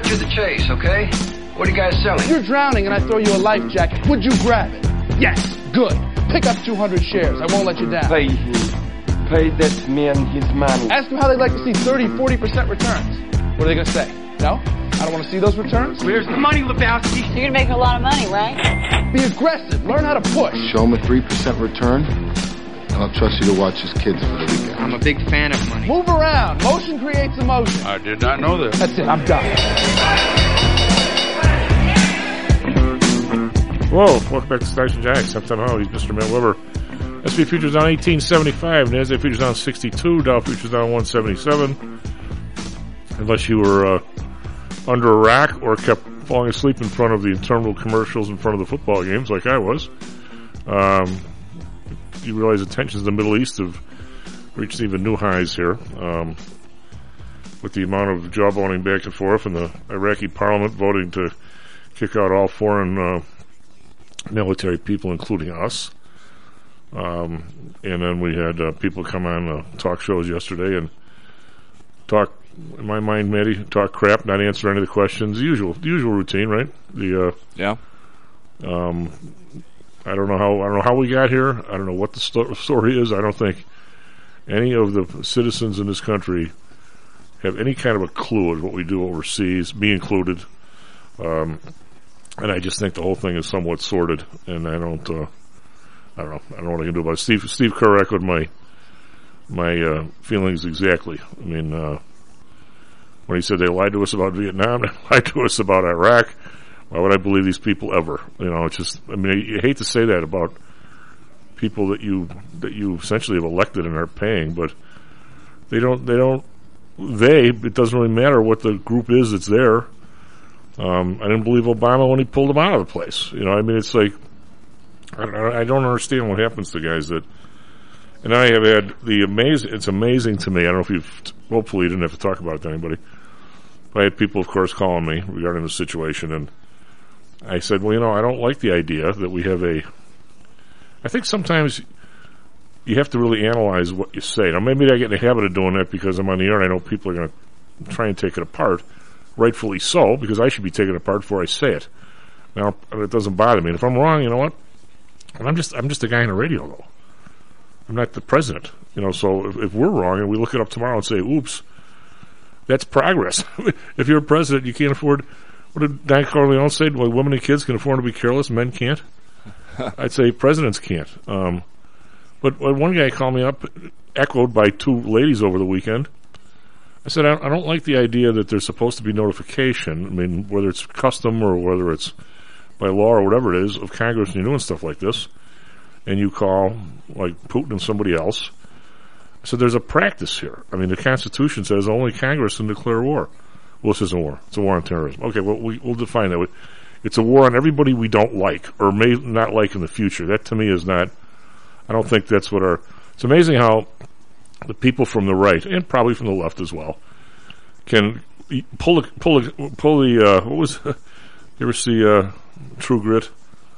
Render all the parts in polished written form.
to the chase, okay? What are you guys selling? If you're drowning and I throw you a life jacket, would you grab it? Yes. Good. Pick up 200 shares. I won't let you down. Pay him. Pay that man his money. Ask them how they'd like to see 30, 40% returns. What are they going to say? No? I don't want to see those returns? Where's the money, Lebowski? You're going to make a lot of money, right? Be aggressive. Learn how to push. Show him a 3% return, and I'll trust you to watch his kids for the weekend. I'm a big fan of money. Move around. Motion creates emotion. I did not know that. That's it. I'm done. Whoa, welcome back to Stocks and Jacks. I'm Tom Howell. He's Mr. Matt Weber. S&P futures down 1875. NASDAQ futures down 62. Dow futures down 177. Unless you were under a rack or kept falling asleep in front of the interminable commercials in front of the football games like I was. You realize the tensions in the Middle East have reached even new highs here. With the amount of jawboning back and forth and the Iraqi parliament voting to kick out all foreign military people, including us. And then we had people come on talk shows yesterday and talk, in my mind, Matty, talk crap, not answer any of the questions. The usual routine, right? Yeah. I don't know how we got here. I don't know what the story is. I don't think any of the citizens in this country have any kind of a clue of what we do overseas, me included. And I just think the whole thing is somewhat sordid, and I don't know what I can do about it. Steve Kerr echoed my feelings exactly. I mean, when he said they lied to us about Vietnam, they lied to us about Iraq, why would I believe these people ever? You know, it's just, I mean, you hate to say that about people that you essentially have elected and are paying, but it doesn't really matter what the group is that's there. I didn't believe Obama when he pulled him out of the place. You know, I mean, it's like, I don't understand what happens to guys that, and I have had it's amazing to me, I don't know if hopefully you didn't have to talk about it to anybody, but I had people, of course, calling me regarding the situation, and I said, well, you know, I don't like the idea that we have I think sometimes you have to really analyze what you say. Now, maybe I get in the habit of doing that because I'm on the air and I know people are going to try and take it apart. Rightfully so, because I should be taken apart before I say it. Now, it doesn't bother me. And if I'm wrong, you know what? I'm just a guy on the radio, though. I'm not the president. You know, so if we're wrong and we look it up tomorrow and say, oops, that's progress. If you're a president, you can't afford, what did Don Corleone say? Well, women and kids can afford to be careless, men can't. I'd say presidents can't. But one guy called me up, echoed by two ladies over the weekend. I said, I don't like the idea that there's supposed to be notification. I mean, whether it's custom or whether it's by law or whatever it is, of Congress and you're doing stuff like this, and you call, like, Putin and somebody else. I said, there's a practice here. I mean, the Constitution says only Congress can declare war. Well, this isn't a war. It's a war on terrorism. Okay, well, we'll define that. It's a war on everybody we don't like or may not like in the future. That, to me, is not, I don't think that's what it's amazing how the people from the right, and probably from the left as well, can pull the what was, you ever see True Grit?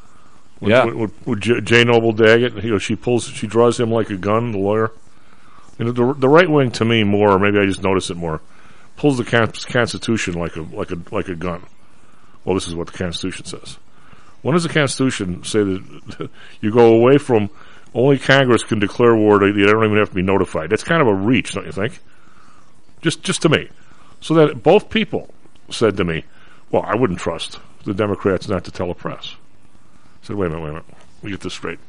With J. Noble Daggett, she draws him like a gun, the lawyer. You know, the right wing, to me, more, or maybe I just notice it more, pulls the Constitution like a gun. Well, this is what the Constitution says. When does the Constitution say that you go away from only Congress can declare war, you don't even have to be notified? That's kind of a reach, don't you think? Just to me. So that both people said to me, well, I wouldn't trust the Democrats not to tell the press. I said, wait a minute. Let me get this straight.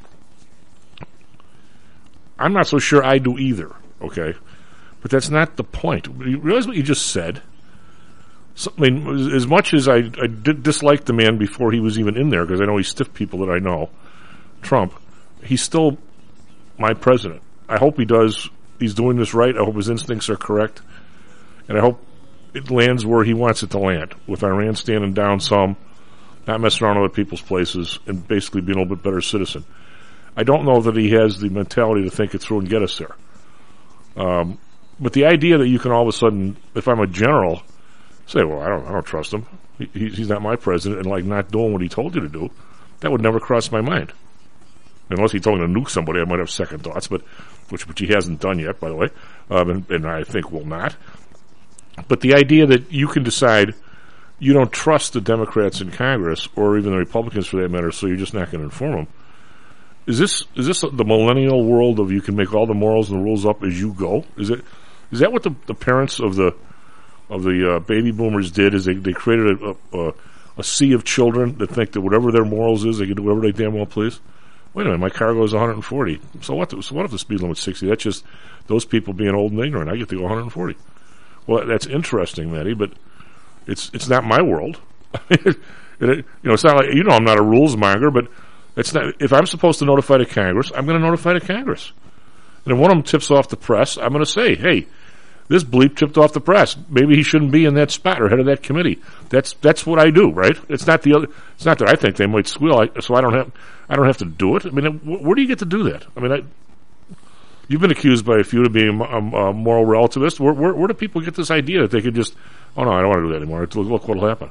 I'm not so sure I do either, okay? But that's not the point. You realize what you just said? So, I mean, as much as I did dislike the man before he was even in there, because I know he stiffed people that I know, Trump, he's still my president. I hope he's doing this right. I hope his instincts are correct. And I hope it lands where he wants it to land, with Iran standing down some, not messing around with other people's places, and basically being a little bit better citizen. I don't know that he has the mentality to think it through and get us there. But the idea that you can all of a sudden, if I'm a general, say, well, I don't trust him. He's not my president, and like not doing what he told you to do, that would never cross my mind. Unless he told me to nuke somebody, I might have second thoughts, but which he hasn't done yet, by the way, and I think will not. But the idea that you can decide you don't trust the Democrats in Congress, or even the Republicans for that matter, so you're just not going to inform them. Is this the millennial world of you can make all the morals and the rules up as you go? Is that what the parents of the baby boomers did? Is they created a sea of children that think that whatever their morals is, they can do whatever they damn well please? Wait a minute, my car goes 140. So what if the speed limit's 60? That's just those people being old and ignorant. I get to go 140. Well, that's interesting, Matty, but it's not my world. It's not like, I'm not a rules monger, but it's not. If I'm supposed to notify the Congress, I'm going to notify the Congress. And if one of them tips off the press, I'm going to say, hey, this bleep tipped off the press. Maybe he shouldn't be in that spot or head of that committee. That's what I do, right? It's not that I think they might squeal, so I don't have to do it. I mean, where do you get to do that? I mean, you've been accused by a few of being a moral relativist. Where do people get this idea that they could just, oh no, I don't want to do that anymore. Look what'll happen.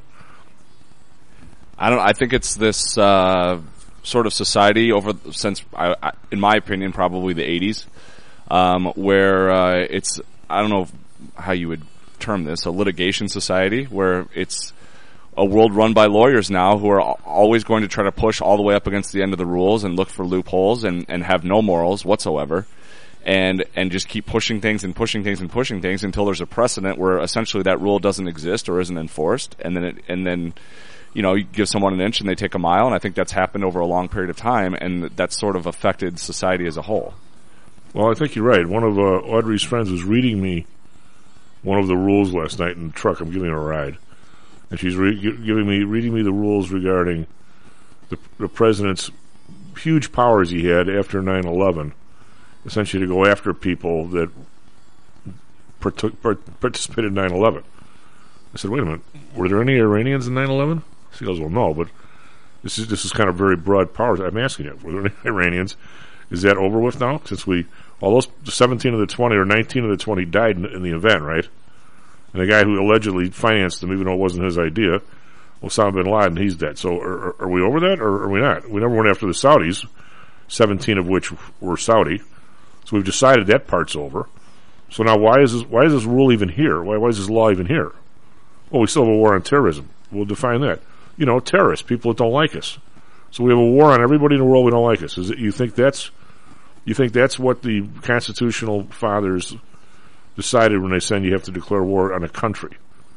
I think it's this sort of society since in my opinion, probably the 80s, where it's, I don't know how you would term this, a litigation society, where it's a world run by lawyers now who are always going to try to push all the way up against the end of the rules and look for loopholes and have no morals whatsoever, and just keep pushing things and pushing things and pushing things until there's a precedent where essentially that rule doesn't exist or isn't enforced, and then you give someone an inch and they take a mile, and I think that's happened over a long period of time, and that's sort of affected society as a whole. Well, I think you're right. One of Audrey's friends was reading me one of the rules last night in the truck. I'm giving her a ride, and she's reading me the rules regarding the president's huge powers he had after 9/11, essentially to go after people that participated in 9/11. I said, wait a minute, were there any Iranians in 9/11? She goes, well, no, but this is kind of very broad powers. I'm asking you, were there any Iranians? Is that over with now? Since all those 17 of the 20 or 19 of the 20 died in the event, right? And the guy who allegedly financed them, even though it wasn't his idea, Osama bin Laden, he's dead. So are we over that, or are we not? We never went after the Saudis, 17 of which were Saudi. So we've decided that part's over. So now why is this rule even here? Why is this law even here? Well, we still have a war on terrorism. We'll define that. Terrorists, people that don't like us. So we have a war on everybody in the world who don't like us. You think that's what the constitutional fathers decided when they said you have to declare war on a country?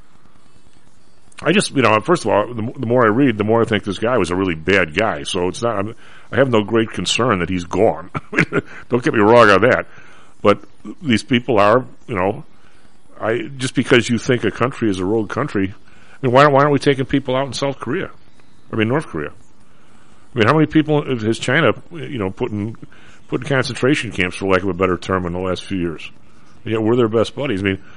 I just, first of all, the more I read, the more I think this guy was a really bad guy. So it's not, I have no great concern that he's gone. Don't get me wrong on that. But these people are, just because you think a country is a rogue country, why aren't we taking people out in North Korea? How many people has China, put in concentration camps, for lack of a better term, in the last few years? Yeah, we're their best buddies.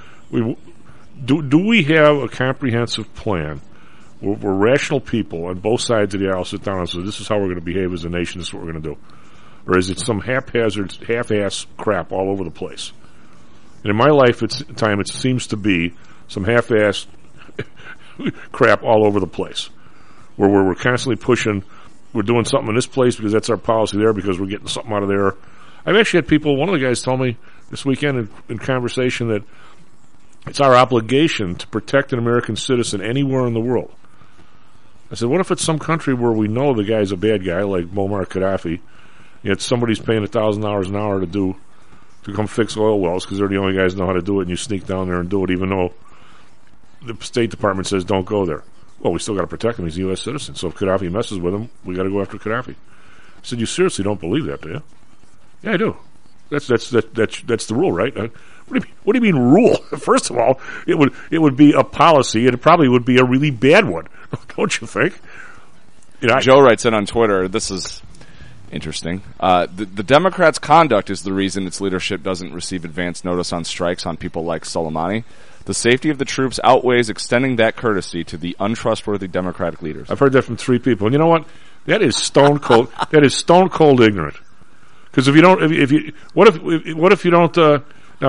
Do we have a comprehensive plan where rational people on both sides of the aisle sit down and say, this is how we're going to behave as a nation, this is what we're going to do? Or is it some haphazard, half-ass crap all over the place? And in my life, it seems to be some half-ass crap all over the place, where we're constantly pushing, we're doing something in this place because that's our policy there, because we're getting something out of there. I've actually had people, one of the guys told me this weekend in conversation that it's our obligation to protect an American citizen anywhere in the world. I said, what if it's some country where we know the guy's a bad guy, like Muammar Gaddafi, yet somebody's paying $1,000 an hour to come fix oil wells because they're the only guys who know how to do it, and you sneak down there and do it even though the State Department says don't go there. Well, we still got to protect him. He's a U.S. citizen. So if Gaddafi messes with him, we got to go after Gaddafi. I said, you seriously don't believe that, do you? Yeah, I do. That's the rule, right? What do you mean rule? First of all, it would be a policy, and it probably would be a really bad one, don't you think? Joe writes in on Twitter, this is interesting. The Democrats' conduct is the reason its leadership doesn't receive advance notice on strikes on people like Soleimani. The safety of the troops outweighs extending that courtesy to the untrustworthy Democratic leaders. I've heard that from 3 people. And you know what? That is stone cold. That is stone cold ignorant. Because what if you don't?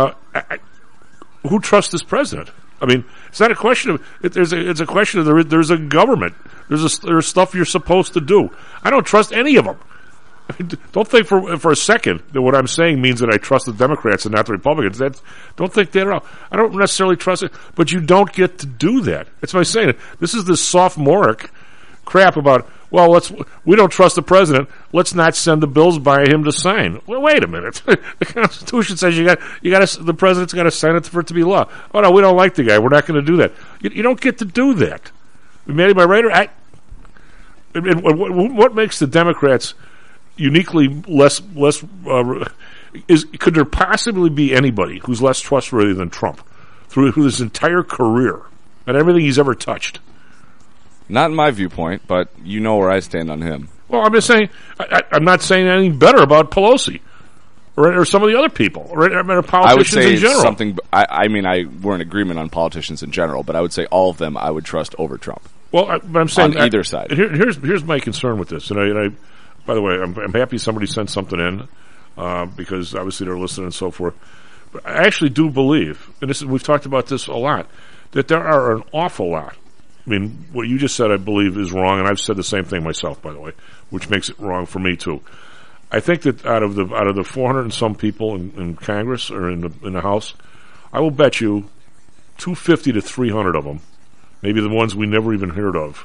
Who trusts this president? It's not a question of. It's a question of there's a government. There's stuff you're supposed to do. I don't trust any of them. Don't think for a second that what I'm saying means that I trust the Democrats and not the Republicans. Don't think that at all. I don't necessarily trust it, but you don't get to do that. That's what I'm saying. This is this sophomoric crap about, well, we don't trust the president. Let's not send the bills by him to sign. Well, wait a minute. The Constitution says the president's got to sign it for it to be law. Oh no, we don't like the guy. We're not going to do that. You don't get to do that. Manny, my writer, what makes the Democrats uniquely less could there possibly be anybody who's less trustworthy than Trump through his entire career and everything he's ever touched? Not in my viewpoint, but you know where I stand on him. Well, I'm just saying, I'm not saying anything better about Pelosi or some of the other people or politicians I would say in general. Something. We're in agreement on politicians in general, but I would say all of them I would trust over Trump. Well, but I'm saying on either side. Here's my concern with this, and I by the way, I'm happy somebody sent something in because obviously they're listening and so forth. But I actually do believe, and we've talked about this a lot, that there are an awful lot. I mean, what you just said, I believe, is wrong, and I've said the same thing myself, by the way, which makes it wrong for me too. I think that out of the 400 and some people in Congress or in the House, I will bet you 250 to 300 of them, maybe the ones we never even heard of,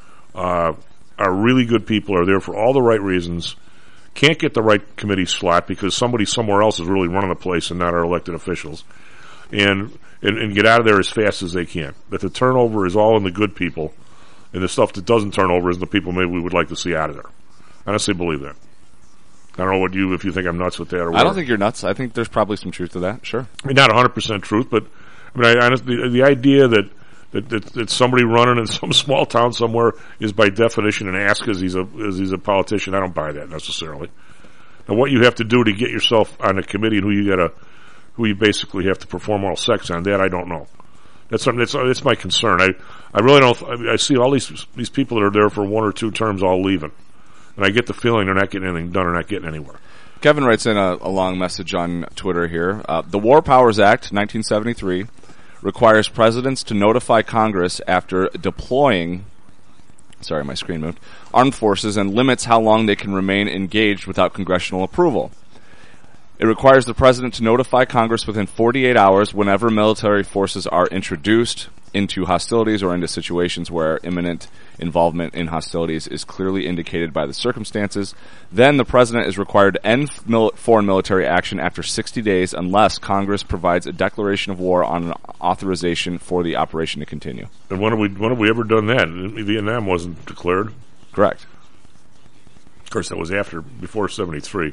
are really good people, are there for all the right reasons, can't get the right committee slot because somebody somewhere else is really running the place and not our elected officials, and get out of there as fast as they can. That the turnover is all in the good people, and the stuff that doesn't turn over is the people maybe we would like to see out of there. I honestly believe that. I don't know if you think I'm nuts with that or whatever. I don't think you're nuts. I think there's probably some truth to that, sure. I mean, not 100% truth, but I mean, honestly, the idea that somebody running in some small town somewhere is by definition an ass because he's a politician, I don't buy that necessarily. And what you have to do to get yourself on a committee and who you basically have to perform oral sex on, that I don't know. That's my concern. I really don't. I see all these people that are there for 1 or 2 terms all leaving, and I get the feeling they're not getting anything done or not getting anywhere. Kevin writes in a long message on Twitter here. The War Powers Act, 1973, requires presidents to notify Congress after deploying, sorry, my screen moved, armed forces and limits how long they can remain engaged without congressional approval. It requires the president to notify Congress within 48 hours whenever military forces are introduced into hostilities or into situations where imminent involvement in hostilities is clearly indicated by the circumstances. Then the president is required to end foreign military action after 60 days unless Congress provides a declaration of war on an authorization for the operation to continue. And when have we ever done that? Vietnam wasn't declared. Correct. Of course, that was before 73.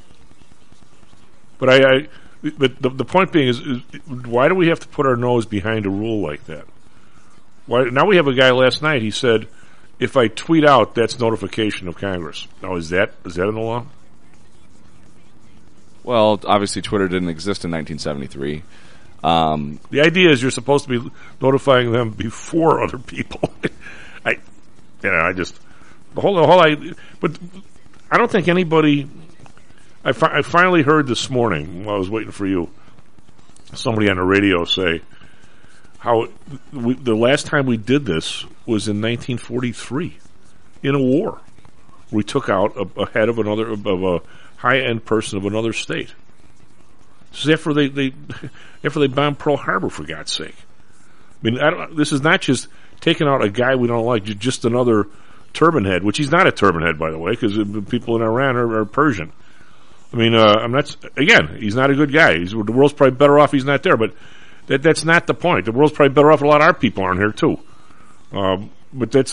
But but the point being is why do we have to put our nose behind a rule like that? Why now we have a guy last night. He said, "If I tweet out, that's notification of Congress." Now is that in the law? Well, obviously Twitter didn't exist in 1973. The idea is you're supposed to be notifying them before other people. But I don't think anybody. I finally heard this morning while I was waiting for you, somebody on the radio say how the last time we did this was in 1943 in a war. We took out a head of a high-end person of another state. This is after they bombed Pearl Harbor, for God's sake. I mean, this is not just taking out a guy we don't like, just another turban head, which he's not a turban head, by the way, because people in Iran are Persian. I mean, he's not a good guy. The world's probably better off he's not there, but that's not the point. The world's probably better off a lot of our people aren't here, too. But that's,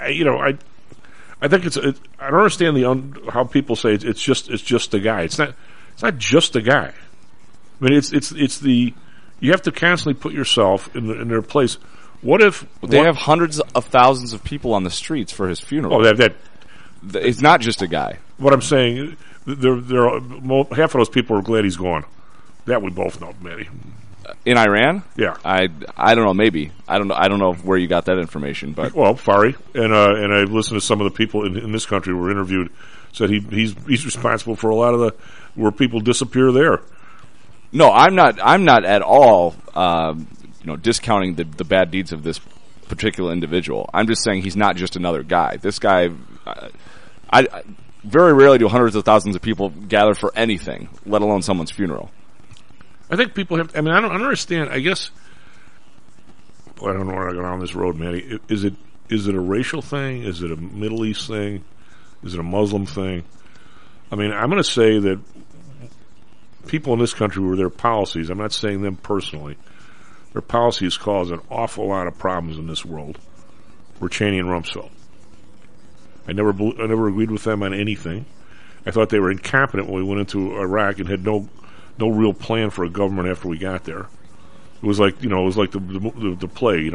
I think I don't understand how people say it's just a guy. It's not just a guy. I mean, you have to constantly put yourself in their place. What if they have hundreds of thousands of people on the streets for his funeral? Oh, it's not just a guy. What I'm saying, half of those people are glad he's gone. That we both know, Matty. In Iran? Yeah. I don't know, maybe. I don't know where you got that information, but well, Fari and I've listened to some of the people in this country who were interviewed said he's responsible for a lot of where people disappear there. No, I'm not at all discounting the bad deeds of this particular individual. I'm just saying he's not just another guy. This guy very rarely do hundreds of thousands of people gather for anything, let alone someone's funeral. I think people have. I mean, I don't understand. I guess. Well, I don't know where I go down this road, Matty. Is it a racial thing? Is it a Middle East thing? Is it a Muslim thing? I mean, I'm going to say that people in this country, where their policies, I'm not saying them personally, their policies cause an awful lot of problems in this world, were Cheney and Rumsfeld. I never agreed with them on anything. I thought they were incompetent when we went into Iraq and had no real plan for a government after we got there. It was like, the plague,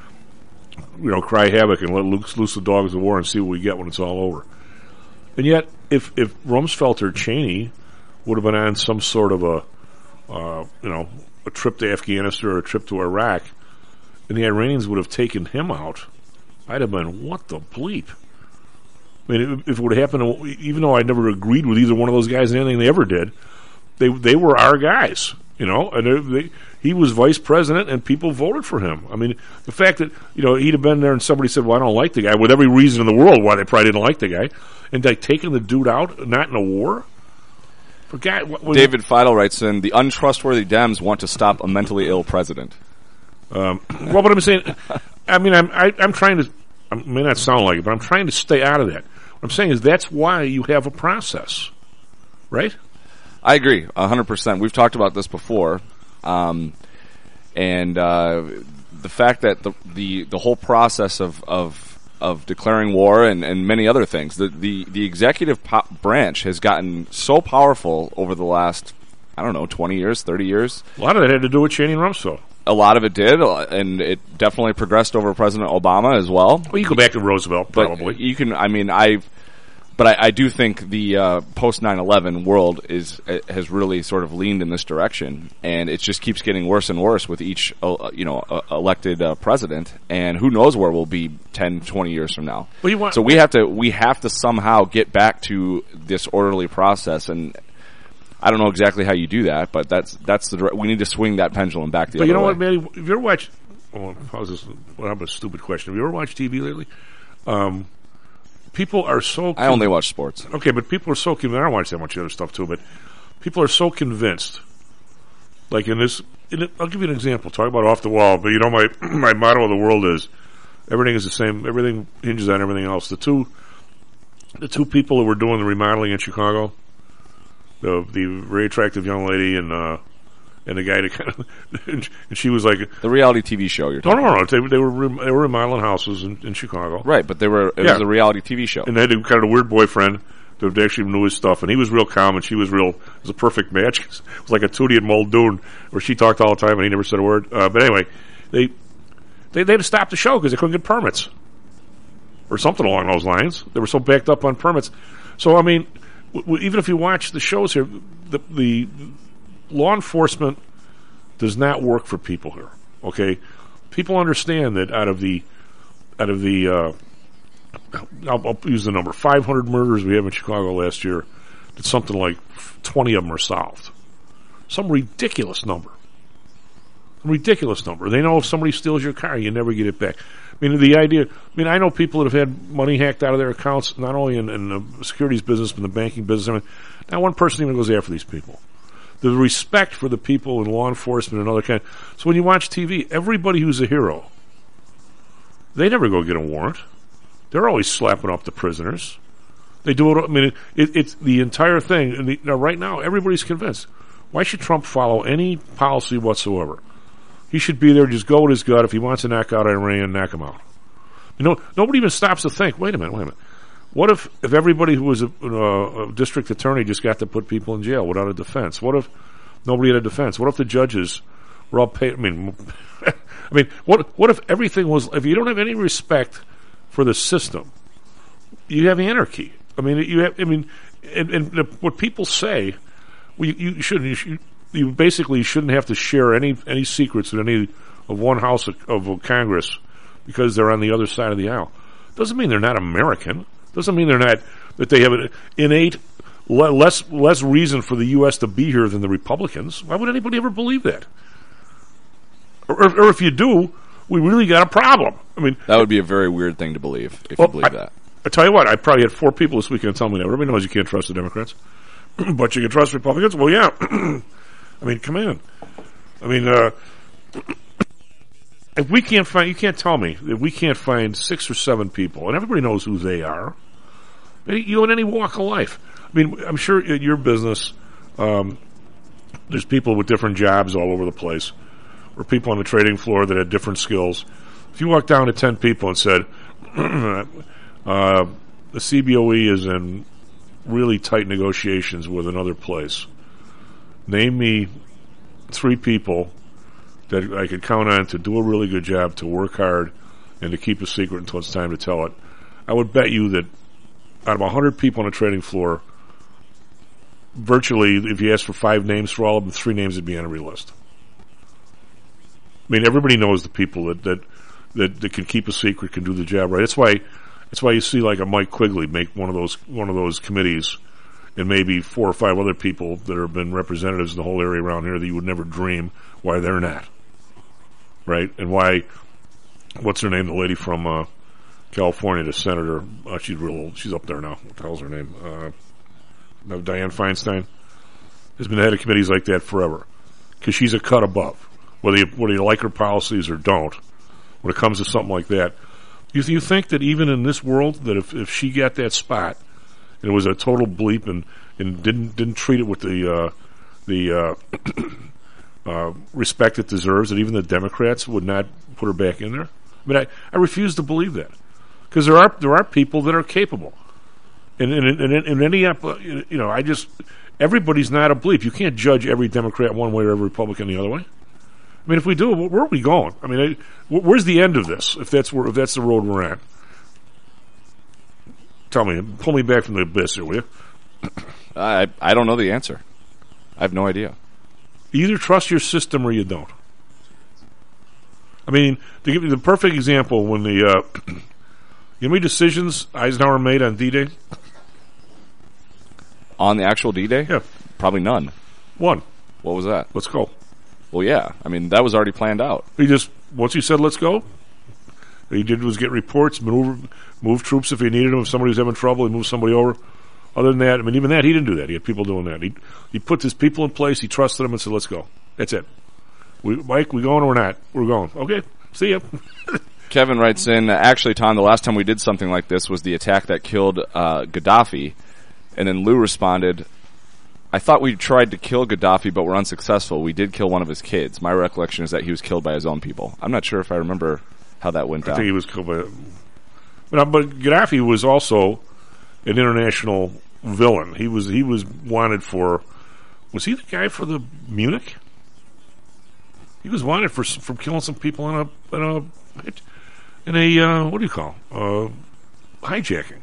cry havoc and let loose the dogs of war and see what we get when it's all over. And yet, if Rumsfeld or Cheney would have been on some sort of a trip to Afghanistan or a trip to Iraq, and the Iranians would have taken him out, I'd have been, what the bleep? I mean, if it would have happened, even though I never agreed with either one of those guys in anything they ever did, they were our guys, and he was vice president and people voted for him. I mean, the fact that, he'd have been there and somebody said, well, I don't like the guy, with every reason in the world why they probably didn't like the guy, and like taking the dude out, not in a war? David Feidel writes in, the untrustworthy Dems want to stop a mentally ill president. Well, what I'm saying, I mean, I'm trying to, it may not sound like it, but I'm trying to stay out of that. What I'm saying is that's why you have a process, right? I agree, 100%. We've talked about this before, and the fact that the whole process of declaring war and many other things, the executive branch has gotten so powerful over the last, 20 years, 30 years. A lot of that had to do with Cheney and Rumsfeld. A lot of it did, and it definitely progressed over President Obama as well. Well, you go back to Roosevelt, probably. But you can, I do think the post 9/11 world has really sort of leaned in this direction, and it just keeps getting worse and worse with each elected president, and who knows where we'll be 10, 20 years from now. So we have to somehow get back to this orderly process, and I don't know exactly how you do that, but that's we need to swing that pendulum back the other way. But you know what, Manny? Have you ever watched? Oh, how's this? Well, I'm a stupid question. Have you ever watched TV lately? People are so... I only watch sports. Okay, but people are so convinced... I don't watch that much other stuff, too, but people are so convinced. Like in this... I'll give you an example. Talk about off the wall, but my motto of the world is everything is the same. Everything hinges on everything else. The two people who were doing the remodeling in Chicago, the very attractive young lady and the guy that kind of... and she was like... The reality TV show you're talking about. No. They were remodeling houses in Chicago. Right, but it was a reality TV show. And they had kind of a weird boyfriend that actually knew his stuff, and he was real calm, and she was real... It was a perfect match. It was like a Tootie and Muldoon, where she talked all the time and he never said a word. But anyway, they had to stop the show because they couldn't get permits. Or something along those lines. They were so backed up on permits. So, I mean, even if you watch the shows here, the law enforcement does not work for people here. Okay, people understand that out of the I'll use the number 500 murders we have in Chicago last year, that something like 20 of them are solved. Some ridiculous number. They know if somebody steals your car, you never get it back. I mean, I know people that have had money hacked out of their accounts, not only in the securities business, but in the banking business. I mean, not one person even goes after these people. The respect for the people in law enforcement and other kind. So when you watch TV, everybody who's a hero, they never go get a warrant. They're always slapping up the prisoners. They do it. I mean, it's the entire thing. And now, right now, everybody's convinced. Why should Trump follow any policy whatsoever? He should be there, just go with his gut. If he wants to knock out Iran, knock him out. Nobody even stops to think, wait a minute. What if everybody who was a district attorney just got to put people in jail without a defense? What if nobody had a defense? What if the judges were all paid? I mean, what if everything was? If you don't have any respect for the system, you have anarchy. I mean, you have. I mean, and what people say, you shouldn't. You basically shouldn't have to share any secrets with any of one house of Congress because they're on the other side of the aisle. Doesn't mean they're not American. Doesn't mean that they have an innate less reason for the U.S. to be here than the Republicans. Why would anybody ever believe that? Or if you do, we really got a problem. I mean, that would be a very weird thing to believe if you believe that. I tell you what, I probably had 4 people this weekend tell me that. Everybody knows you can't trust the Democrats, but you can trust Republicans. Well, yeah. I mean, come on. I mean, if we can't find, you can't tell me if we can't find 6 or 7 people, and everybody knows who they are. You in any walk of life. I mean, I'm sure in your business, there's people with different jobs all over the place, or people on the trading floor that had different skills. If you walked down to 10 people and said, the CBOE is in really tight negotiations with another place, name me 3 people that I could count on to do a really good job, to work hard, and to keep a secret until it's time to tell it. I would bet you that out of 100 people on a trading floor, virtually, if you ask for 5 names for all of them, 3 names would be on every list. I mean, everybody knows the people that can keep a secret, can do the job right. That's why you see like a Mike Quigley make one of those committees, and maybe 4 or 5 other people that have been representatives in the whole area around here that you would never dream why they're not. Right? And why, what's her name, the lady from California, the senator, she's real old, she's up there now. What the hell's her name? Dianne Feinstein has been the head of committees like that forever, because she's a cut above. Whether you like her policies or don't, when it comes to something like that, you think that even in this world, that if she got that spot, and it was a total bleep, and didn't treat it with the respect it deserves, that even the Democrats would not put her back in there? I mean, I refuse to believe that, because there are people that are capable. And in any, everybody's not a bleep. You can't judge every Democrat one way or every Republican the other way. I mean, if we do, where are we going? I mean, where's the end of this? If that's the road we're at, tell me, pull me back from the abyss here, will you? I don't know the answer. I have no idea. You either trust your system or you don't. I mean, to give you the perfect example, when you know how many decisions Eisenhower made on D-Day? On the actual D-Day? Yeah. Probably none. 1. What was that? Let's go. Well, yeah. I mean, that was already planned out. Once he said, let's go, what he did was get reports, move troops if he needed them. If somebody was having trouble, he moved somebody over. Other than that, I mean, even that, he didn't do that. He had people doing that. He put his people in place, he trusted them, and said, let's go. That's it. Mike, we going or we're not? We're going. Okay, see ya. Kevin writes in, actually, Tom, the last time we did something like this was the attack that killed Gaddafi. And then Lou responded, I thought we tried to kill Gaddafi, but were unsuccessful. We did kill one of his kids. My recollection is that he was killed by his own people. I'm not sure if I remember how that went down. I think he was killed by... But Gaddafi was also an international villain. He was wanted for... Was he the guy for the Munich? He was wanted for killing some people in a what do you call hijacking.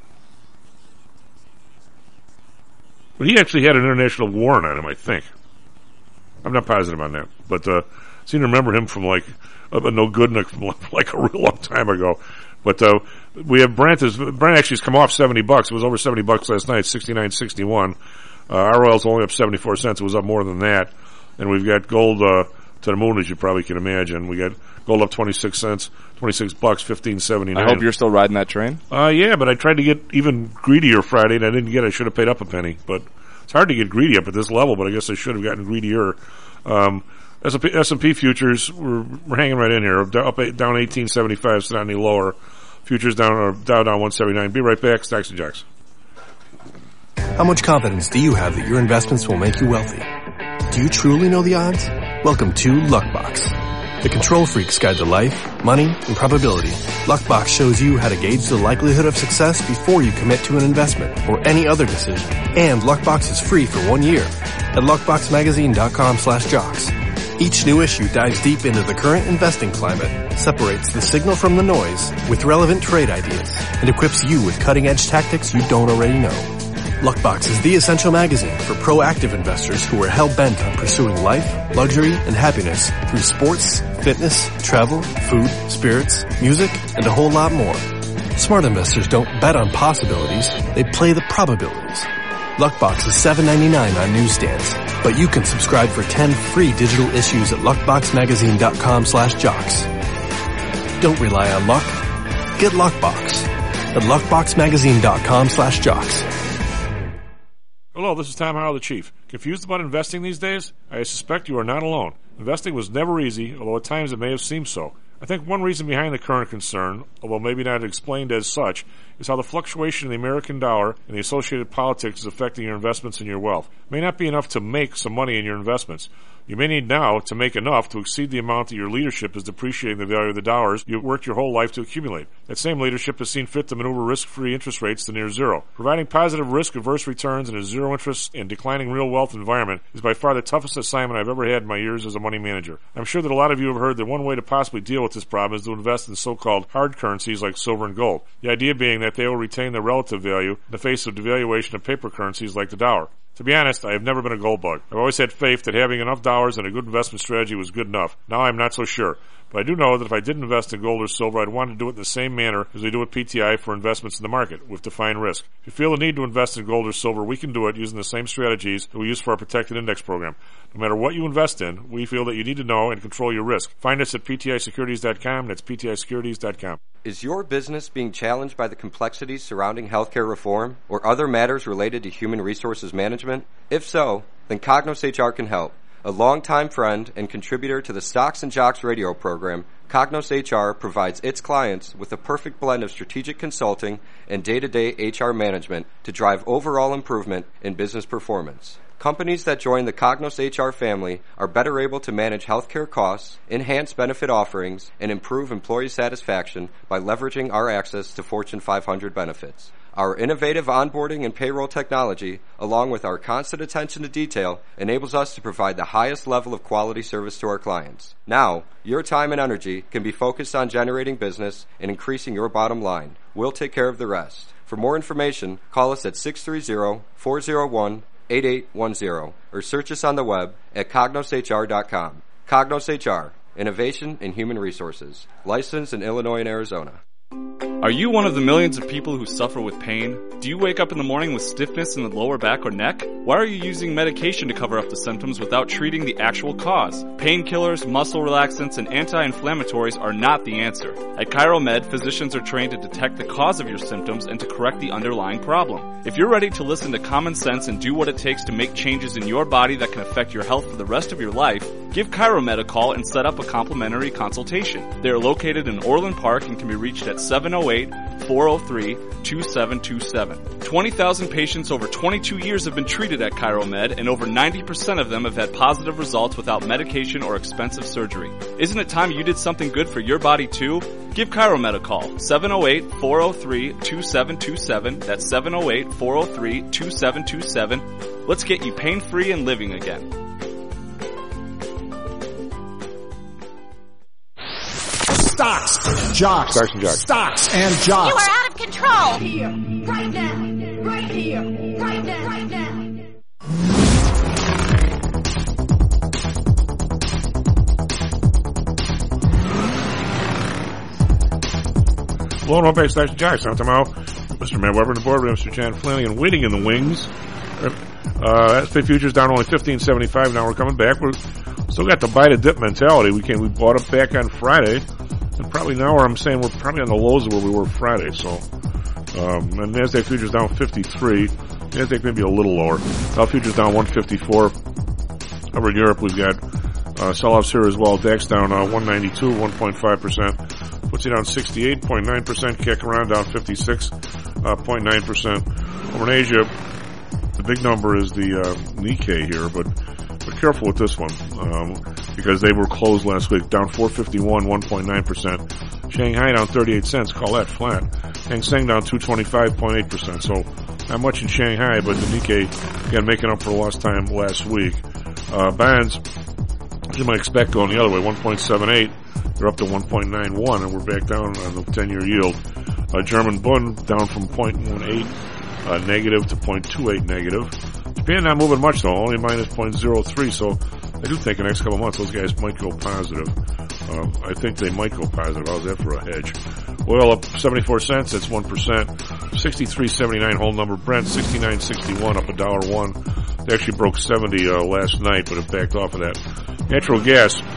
But he actually had an international warrant on him, I think. I'm not positive on that, but I seem to remember him from like a no good from like a real long time ago. But we have Brent actually has come off $70. It was over $70 last night, 69.61. Our oil's only up 74 cents. It was up more than that. And we've got gold to the moon, as you probably can imagine. We got gold up 26 cents, $26, 15.79. I hope you're still riding that train. Yeah, but I tried to get even greedier Friday, and I didn't get it. I should have paid up a penny. But it's hard to get greedy up at this level, but I guess I should have gotten greedier. S&P futures, we're hanging right in here. Down 18.75, it's not any lower. Futures down 179. Be right back. Stocks and Jocks. How much confidence do you have that your investments will make you wealthy? Do you truly know the odds? Welcome to Luckbox, the control freak's guide to life, money, and probability. Luckbox shows you how to gauge the likelihood of success before you commit to an investment or any other decision. And Luckbox is free for 1 year at luckboxmagazine.com/jocks. Each new issue dives deep into the current investing climate, separates the signal from the noise with relevant trade ideas, and equips you with cutting-edge tactics you don't already know. Luckbox is the essential magazine for proactive investors who are hell-bent on pursuing life, luxury, and happiness through sports, fitness, travel, food, spirits, music, and a whole lot more. Smart investors don't bet on possibilities, they play the probabilities. Luckbox is $7.99 on newsstands, but you can subscribe for 10 free digital issues at luckboxmagazine.com/jocks. Don't rely on luck. Get Luckbox. at luckboxmagazine.com/jocks. Hello, this is Tom Howell, the Chief. Confused about investing these days? I suspect you are not alone. Investing was never easy, although at times it may have seemed so. I think one reason behind the current concern, although maybe not explained as such, is how the fluctuation in the American dollar and the associated politics is affecting your investments and your wealth. It may not be enough to make some money in your investments. You may need now to make enough to exceed the amount that your leadership is depreciating the value of the dollars you've worked your whole life to accumulate. That same leadership has seen fit to maneuver risk-free interest rates to near zero. Providing positive risk-averse returns in a zero-interest and declining real wealth environment is by far the toughest assignment I've ever had in my years as a money manager. I'm sure that a lot of you have heard that one way to possibly deal with this problem is to invest in so-called hard currencies like silver and gold. The idea being that they will retain their relative value in the face of devaluation of paper currencies like the dollar. To be honest, I have never been a gold bug. I've always had faith that having enough dollars and a good investment strategy was good enough. Now I'm not so sure. But I do know that if I did invest in gold or silver, I'd want to do it in the same manner as we do with PTI for investments in the market, with defined risk. If you feel the need to invest in gold or silver, we can do it using the same strategies that we use for our protected index program. No matter what you invest in, we feel that you need to know and control your risk. Find us at PTIsecurities.com. That's PTIsecurities.com. Is your business being challenged by the complexities surrounding healthcare reform or other matters related to human resources management? If so, then Cognos HR can help. A longtime friend and contributor to the Stocks and Jocks radio program, Cognos HR provides its clients with a perfect blend of strategic consulting and day-to-day HR management to drive overall improvement in business performance. Companies that join the Cognos HR family are better able to manage healthcare costs, enhance benefit offerings, and improve employee satisfaction by leveraging our access to Fortune 500 benefits. Our innovative onboarding and payroll technology, along with our constant attention to detail, enables us to provide the highest level of quality service to our clients. Now, your time and energy can be focused on generating business and increasing your bottom line. We'll take care of the rest. For more information, call us at 630-401-8810 or search us on the web at cognoshr.com. Cognos HR, innovation in human resources. Licensed in Illinois and Arizona. Are you one of the millions of people who suffer with pain? Do you wake up in the morning with stiffness in the lower back or neck? Why are you using medication to cover up the symptoms without treating the actual cause? Painkillers, muscle relaxants, and anti-inflammatories are not the answer. At ChiroMed, physicians are trained to detect the cause of your symptoms and to correct the underlying problem. If you're ready to listen to common sense and do what it takes to make changes in your body that can affect your health for the rest of your life, give ChiroMed a call and set up a complimentary consultation. They are located in Orland Park and can be reached at 708-403-2727. 20,000 patients over 22 years have been treated at ChiroMed, and over 90% of them have had positive results without medication or expensive surgery. Isn't it time you did something good for your body too? Give ChiroMed a call, 708-403-2727. That's 708-403-2727. Let's get you pain-free and living again. Stocks, jocks, Stocks and jocks. Stocks and jocks. You are out of control. Here, right now, right here, right now, right now. Hello and welcome back to Stocks and Jocks. I'm Tom Howell, Mr. Matt Weber in the boardroom, Mr. John Flanagan waiting in the wings. SP futures down only 15.75. Now we're coming back. We're still got the buy to dip mentality. We bought it back on Friday, and probably now where I'm saying we're probably on the lows of where we were Friday. So, and Nasdaq futures down 53. Nasdaq maybe a little lower. Dow futures down 154. Over in Europe, we've got sell-offs here as well. DAX down 192, 1.5%. FTSE down 68.9%. Kekaran down 56.9%. Over in Asia, the big number is the Nikkei here, but careful with this one because they were closed last week, down 451, 1.9%. Shanghai down 38 cents, call that flat. Hang Seng down 225.8%. So not much in Shanghai, but the Nikkei again making up for lost time last week. Bonds, as you might expect, going the other way, 1.78. They're up to 1.91, and we're back down on the 10-year yield. German Bund down from 0.18 negative to 0.28 negative. Japan not moving much though, only minus 0.03, so I do think in the next couple of months those guys might go positive. I think they might go positive. How's that for a hedge? Oil up 74 cents, that's 1%. 63.79 whole number. Brent 69.61, up $1.01. They actually broke 70 last night, but it backed off of that. Natural gas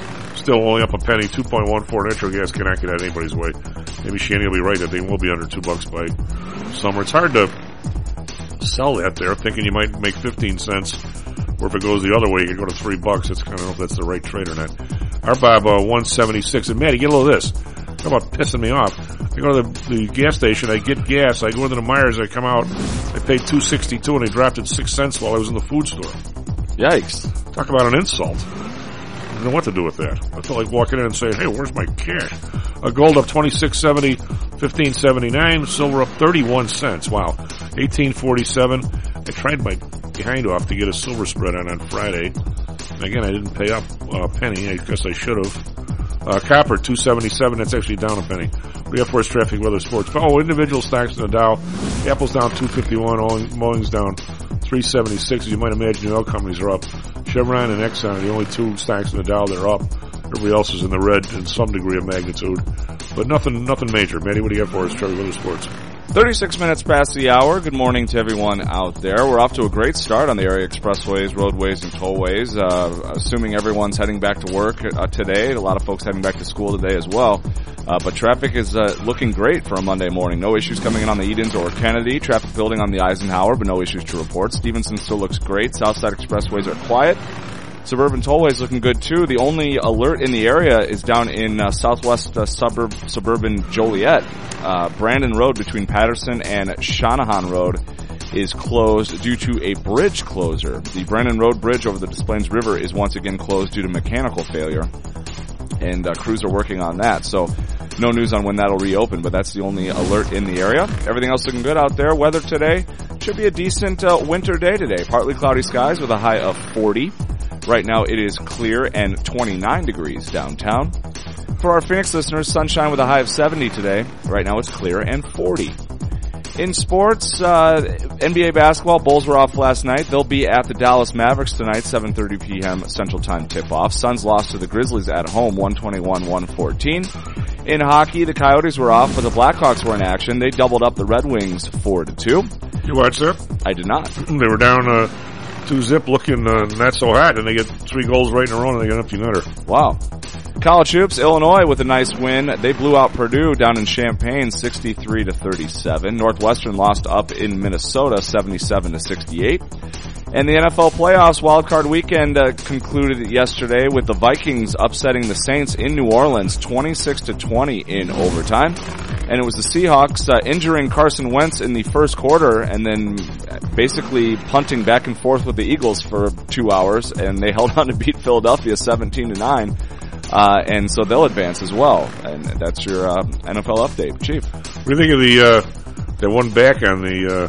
still only up a penny. 2.14 natural gas cannot get out anybody's way. Maybe Shanny will be right that they will be under $2 by summer. It's hard to sell that there, thinking you might make 15 cents, or if it goes the other way, you can go to $3. It's kind of know if that's the right trade or not. Our Bob 176. And Matty, get a little of this. Talk about pissing me off. I go to the gas station, I get gas, I go into the Myers, I come out, I paid $2.62 and they dropped it 6 cents while I was in the food store. Yikes. Talk about an insult. I don't know what to do with that. I felt like walking in and saying, hey, where's my cash? Gold up 26.70, 15.79, silver up 31 cents. Wow. 18.47. I tried my behind off to get a silver spread on Friday. And again, I didn't pay up a penny. I guess I should have. Copper, 277. That's actually down a penny. We have for us traffic, weather, sports. Oh, individual stocks in the Dow. Apple's down 251. Boeing's down 376. As you might imagine, the oil companies are up. Chevron and Exxon are the only two stocks in the Dow that are up. Everybody else is in the red in some degree of magnitude. But nothing major. Matty, what do you have for us? Traffic, weather, sports. 36 minutes past the hour. Good morning to everyone out there. We're off to a great start on the area expressways, roadways, and tollways. Assuming everyone's heading back to work today. A lot of folks heading back to school today as well. But traffic is looking great for a Monday morning. No issues coming in on the Edens or Kennedy. Traffic building on the Eisenhower, but no issues to report. Stevenson still looks great. Southside expressways are quiet. Suburban tollways looking good too. The only alert in the area is down in southwest suburban Joliet. Brandon Road between Patterson and Shanahan Road is closed due to a bridge closure. The Brandon Road Bridge over the Des Plaines River is once again closed due to mechanical failure, and crews are working on that. So no news on when that'll reopen, but that's the only alert in the area. Everything else looking good out there. Weather today should be a decent winter day today. Partly cloudy skies with a high of 40. Right now it is clear and 29 degrees downtown. For our Phoenix listeners, sunshine with a high of 70 today. Right now it's clear and 40. In sports, NBA basketball, Bulls were off last night. They'll be at the Dallas Mavericks tonight, 7:30 p.m. Central Time tip-off. Suns lost to the Grizzlies at home, 121-114. In hockey, the Coyotes were off, but the Blackhawks were in action. They doubled up the Red Wings 4-2. You watched that? I did not. They were down 2-zip looking not so hot, and they get 3 goals right in a row, and they get an empty netter. Wow. College hoops, Illinois with a nice win. They blew out Purdue down in Champaign 63-37. Northwestern lost up in Minnesota 77-68. And the NFL playoffs wildcard weekend concluded yesterday with the Vikings upsetting the Saints in New Orleans 26-20 in overtime. And it was the Seahawks injuring Carson Wentz in the first quarter and then basically punting back and forth with the Eagles for 2 hours, and they held on to beat Philadelphia 17-9. And so they'll advance as well. And that's your NFL update. Chief. What do you think of that one back on the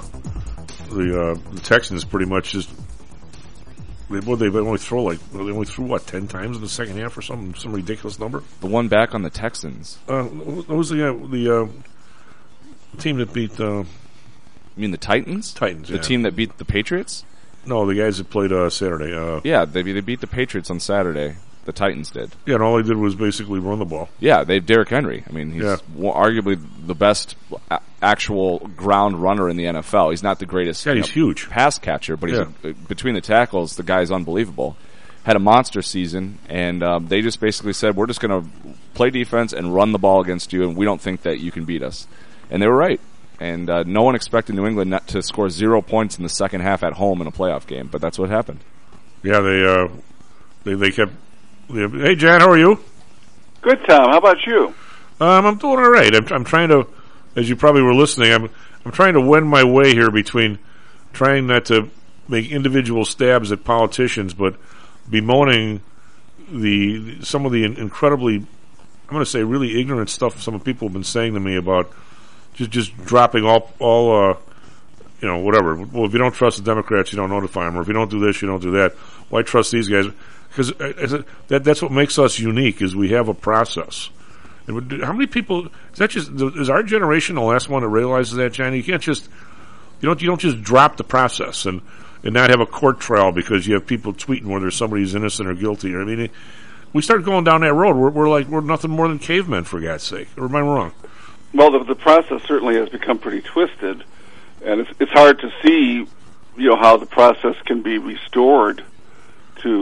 Texans? Pretty much just they only threw 10 times in the second half or some ridiculous number. The one back on the Texans. What was the team that beat? You mean the Titans? Titans. The team that beat the Patriots? No, the guys that played Saturday. Yeah, they beat the Patriots on Saturday. The Titans did. Yeah, and all they did was basically run the ball. Yeah, they have Derrick Henry. I mean, he's arguably the best actual ground runner in the NFL. He's not the greatest he's huge. Pass catcher, but he's between the tackles, the guy's unbelievable. Had a monster season, and they just basically said, we're just going to play defense and run the ball against you, and we don't think that you can beat us. And they were right. And no one expected New England not to score 0 points in the second half at home in a playoff game, but that's what happened. Yeah, they kept... Hey, Jan, how are you? Good, Tom. How about you? I'm doing all right. I'm trying to, as you probably were listening, I'm trying to wend my way here between trying not to make individual stabs at politicians, but bemoaning some of the incredibly, I'm going to say, really ignorant stuff some people have been saying to me about just dropping all whatever. Well, if you don't trust the Democrats, you don't notify them, or if you don't do this, you don't do that. Why trust these guys? Because that's what makes us unique, is we have a process. And how many people is our generation the last one that realizes that, Johnny? You can't just you don't just drop the process and not have a court trial because you have people tweeting whether somebody's innocent or guilty. I mean, we start going down that road. We're nothing more than cavemen, for God's sake. Or am I wrong? Well, the process certainly has become pretty twisted, and it's hard to see, how the process can be restored to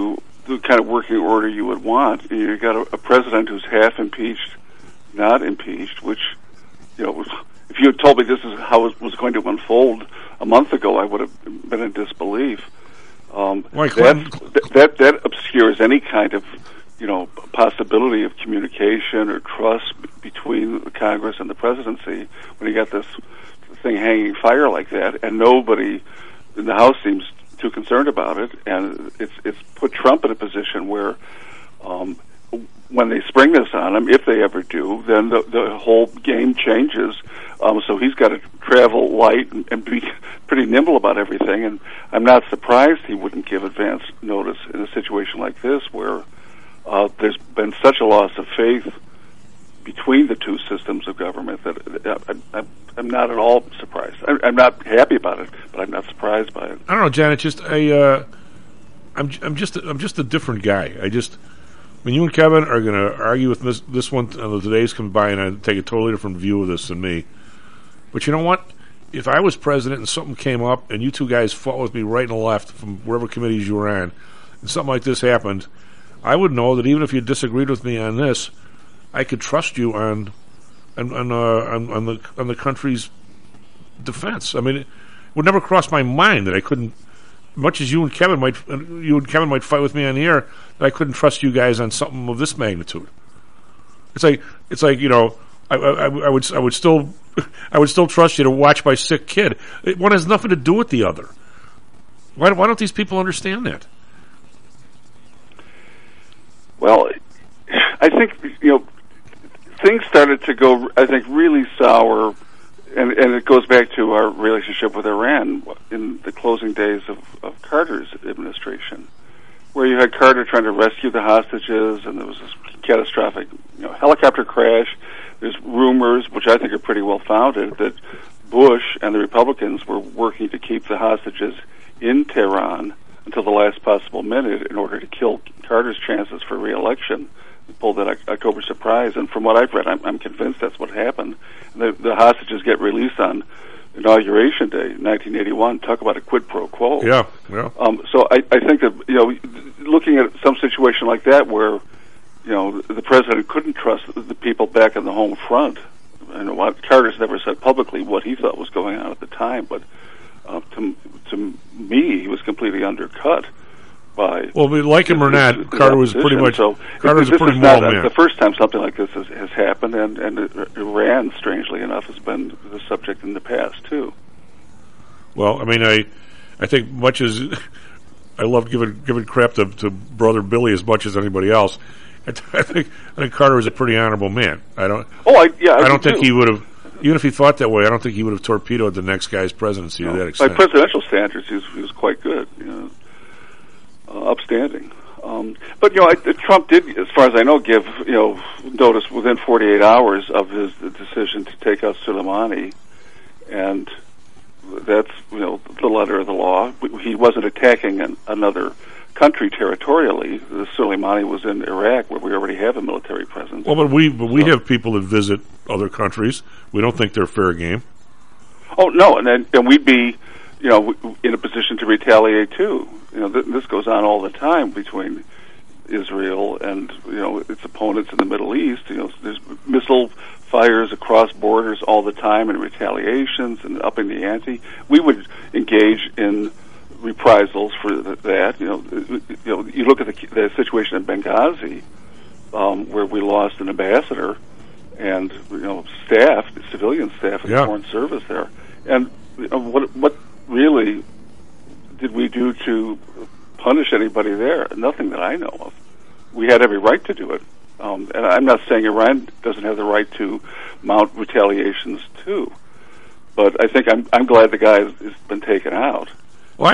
the kind of working order you would want. You got a president who's half impeached, not impeached, which, if you had told me this is how it was going to unfold a month ago, I would have been in disbelief. That obscures any kind of, possibility of communication or trust between the Congress and the presidency when you got this thing hanging fire like that, and nobody in the House seems too concerned about it, and it's put Trump in a position where when they spring this on him, if they ever do, then the whole game changes. So he's got to travel light and be pretty nimble about everything, and I'm not surprised he wouldn't give advance notice in a situation like this where there's been such a loss of faith between the two systems of government that I'm not at all surprised. I'm not happy about it, but I'm not surprised by it. I don't know, John. It's just I'm just a different guy. When you and Kevin are going to argue with this one, the days come by, and I take a totally different view of this than me. But you know what? If I was president and something came up, and you two guys fought with me right and left from wherever committees you were on, and something like this happened, I would know that even if you disagreed with me on this, I could trust you on the country's defense. I mean, it would never cross my mind that I couldn't. Much as you and Kevin might fight with me on the air, that I couldn't trust you guys on something of this magnitude. It's like I would still trust you to watch my sick kid. One has nothing to do with the other. Why don't these people understand that? Well, I think things started to go, I think, really sour. And it goes back to our relationship with Iran in the closing days of Carter's administration, where you had Carter trying to rescue the hostages, and there was this catastrophic helicopter crash. There's rumors, which I think are pretty well founded, that Bush and the Republicans were working to keep the hostages in Tehran until the last possible minute in order to kill Carter's chances for re-election. Pulled that October surprise, and from what I've read, I'm convinced that's what happened. The hostages get released on Inauguration Day, 1981. Talk about a quid pro quo. Yeah. So I think that looking at some situation like that, where the president couldn't trust the people back in the home front. Carter's never said publicly what he thought was going on at the time, but to me, he was completely undercut. Well, like him or not, Carter was pretty much. Carter's a pretty moral man. The first time something like this has happened, and Iran, strangely enough, has been the subject in the past too. Well, I mean, I think much as I love giving crap to Brother Billy as much as anybody else, I think Carter was a pretty honorable man. I don't think he would have. Even if he thought that way, I don't think he would have torpedoed the next guy's presidency to that extent. By presidential standards, he was quite good. Upstanding. But Trump did, as far as I know, give notice within 48 hours of his decision to take out Soleimani, and that's the letter of the law. He wasn't attacking another country territorially. The Soleimani was in Iraq, where we already have a military presence. Well, but we have people that visit other countries. We don't think they're fair game. Oh no, and we'd be in a position to retaliate too. This goes on all the time between Israel and its opponents in the Middle East. There's missile fires across borders all the time, and retaliations and upping the ante. We would engage in reprisals for that. You look at the situation in Benghazi, where we lost an ambassador and staff, civilian staff in the foreign service there, and what really did we do to punish anybody there? Nothing that I know of. We had every right to do it. And I'm not saying Iran doesn't have the right to mount retaliations too. But I think I'm glad the guy has been taken out. Well,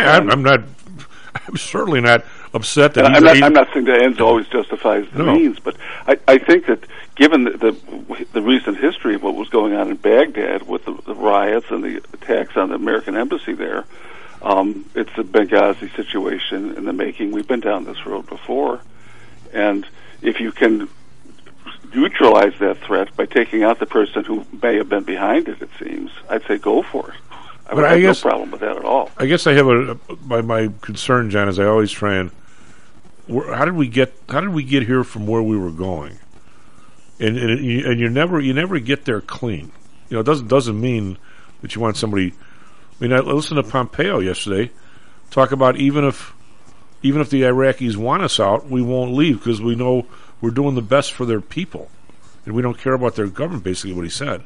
I'm certainly not upset that I'm not saying the ends always justifies the means, but I think that given the recent history of what was going on in Baghdad with the riots and the attacks on the American embassy there, it's a Benghazi situation in the making. We've been down this road before, and if you can neutralize that threat by taking out the person who may have been behind it seems, I'd say go for it. I have no problem with that at all. I guess I have my concern, John, is I always try and how did we get here from where we were going? And you never get there clean. You know, it doesn't mean that you want somebody. I mean, I listened to Pompeo yesterday talk about even if the Iraqis want us out, we won't leave because we know we're doing the best for their people, and we don't care about their government. Basically, what he said.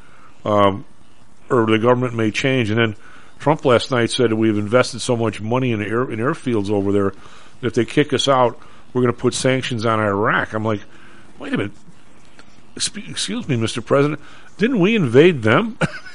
Or the government may change, and then Trump last night said that we've invested so much money in airfields over there that if they kick us out, we're going to put sanctions on Iraq. I'm like, wait a minute. Excuse me, Mr. President. Didn't we invade them?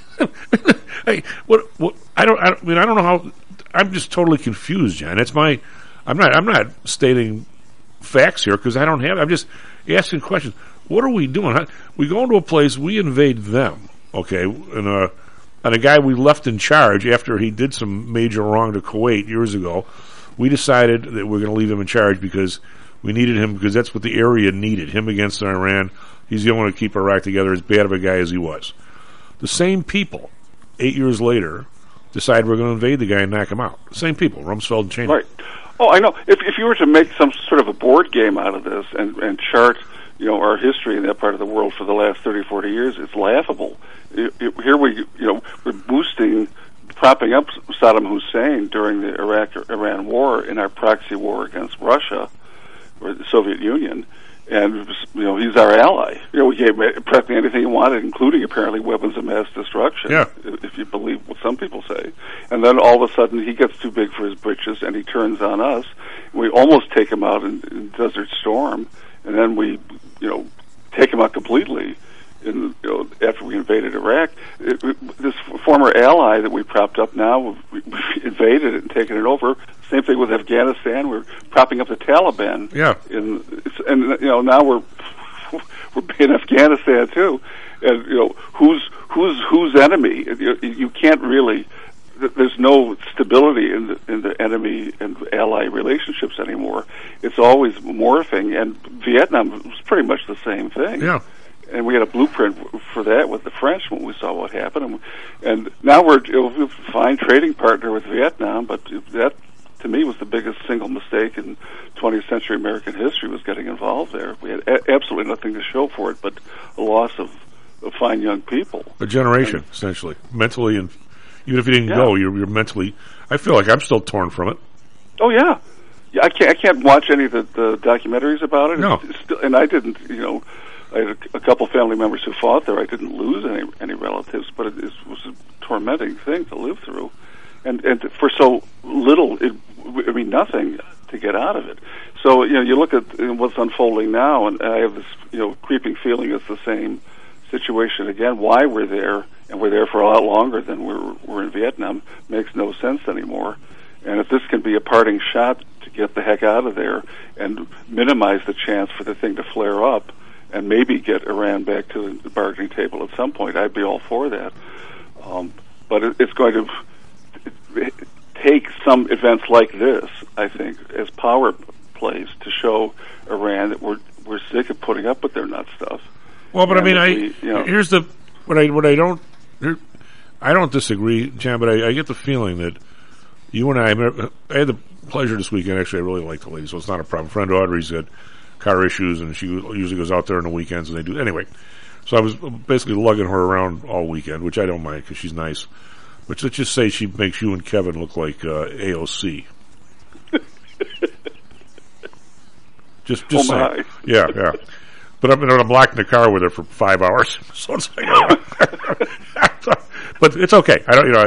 Hey, what? I don't know how. I'm just totally confused, John. I'm not stating facts here because I don't have. I'm just asking questions. What are we doing? We go into a place, we invade them, okay, and a guy we left in charge after he did some major wrong to Kuwait years ago. We decided that we're going to leave him in charge because we needed him because that's what the area needed, him against Iran. He's the only one to keep Iraq together, as bad of a guy as he was. The same people, 8 years later, decide we're going to invade the guy and knock him out. The same people, Rumsfeld and Cheney. Right. Oh, I know. If you were to make some sort of a board game out of this and chart, you know, our history in that part of the world for the last 30, 40 years, it's laughable. Here we're boosting, propping up Saddam Hussein during the Iraq-Iran war in our proxy war against Russia or the Soviet Union. And, you know, he's our ally. You know, we gave practically anything he wanted, including apparently weapons of mass destruction, if you believe what some people say. And then all of a sudden he gets too big for his britches and he turns on us. We almost take him out in Desert Storm, and then we, you know, take him out completely after we invaded Iraq. This former ally that we propped up now, we've invaded it and taken it over. Same thing with Afghanistan. We're propping up the Taliban. Yeah. And you know, now we're in Afghanistan too. And you know, who's enemy? You can't really. There's no stability in the enemy and ally relationships anymore. It's always morphing. And Vietnam was pretty much the same thing. Yeah. And we had a blueprint for that with the French when we saw what happened. And now we're a fine trading partner with Vietnam, but that, to me, was the biggest single mistake in 20th century American history, was getting involved there. We had absolutely nothing to show for it but a loss of fine young people. A generation, essentially. Mentally, and even if you didn't go, you're mentally... I feel like I'm still torn from it. Oh, yeah. I can't watch any of the documentaries about it. No. And I didn't, you know... I had a couple family members who fought there. I didn't lose any relatives, but it was a tormenting thing to live through, and for so little, nothing to get out of it. So, you know, you look at what's unfolding now, and I have this, you know, creeping feeling it's the same situation again. Why we're there, and we're there for a lot longer than we're in Vietnam, makes no sense anymore. And if this can be a parting shot to get the heck out of there and minimize the chance for the thing to flare up, and maybe get Iran back to the bargaining table at some point, I'd be all for that. But it's going to take some events like this, I think, as power plays to show Iran that we're sick of putting up with their nut stuff. Well, but here's the I don't disagree, John, but I get the feeling that you and I had the pleasure this weekend. Actually, I really like the lady, so it's not a problem. Friend Audrey's got car issues, and she usually goes out there on the weekends, and they do anyway. So I was basically lugging her around all weekend, which I don't mind because she's nice. But let's just say she makes you and Kevin look like AOC. just saying. Yeah. But I'm blocking the car with her for 5 hours, so it's like, but it's okay.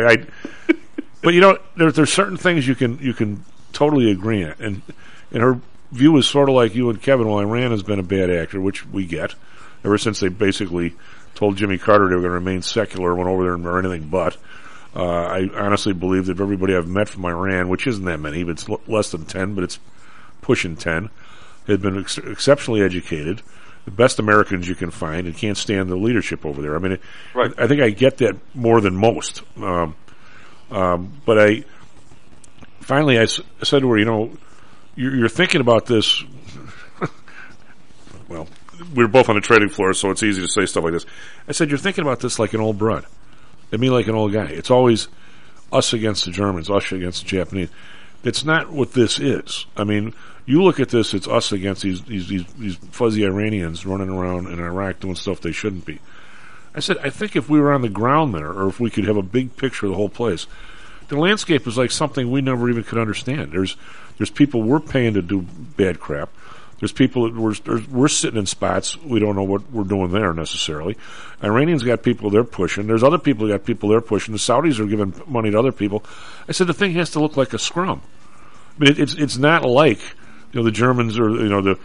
But there's certain things you can totally agree on, and her view is sort of like you and Kevin. Well, Iran has been a bad actor, which we get ever since they basically told Jimmy Carter they were going to remain secular, went over there and were anything but. I honestly believe that everybody I've met from Iran, which isn't that many, but it's less than 10, but it's pushing 10, had been exceptionally educated, the best Americans you can find, and can't stand the leadership over there. I mean, right. I think I get that more than most. But I said to her, you're thinking about this. Well, we were both on the trading floor, so it's easy to say stuff like this. I said, you're thinking about this like an old broad. I mean, like an old guy. It's always us against the Germans, us against the Japanese. It's not what this is. I mean, You look at this; it's us against these fuzzy Iranians running around in Iraq doing stuff they shouldn't be. I said, I think if we were on the ground there, or if we could have a big picture of the whole place, the landscape is like something we never even could understand. There's people we're paying to do bad crap. There's people that we're sitting in spots we don't know what we're doing there necessarily. Iranians got people they're pushing. There's other people that got people they're pushing. The Saudis are giving money to other people. I said the thing has to look like a scrum. I mean, it's not like the Germans or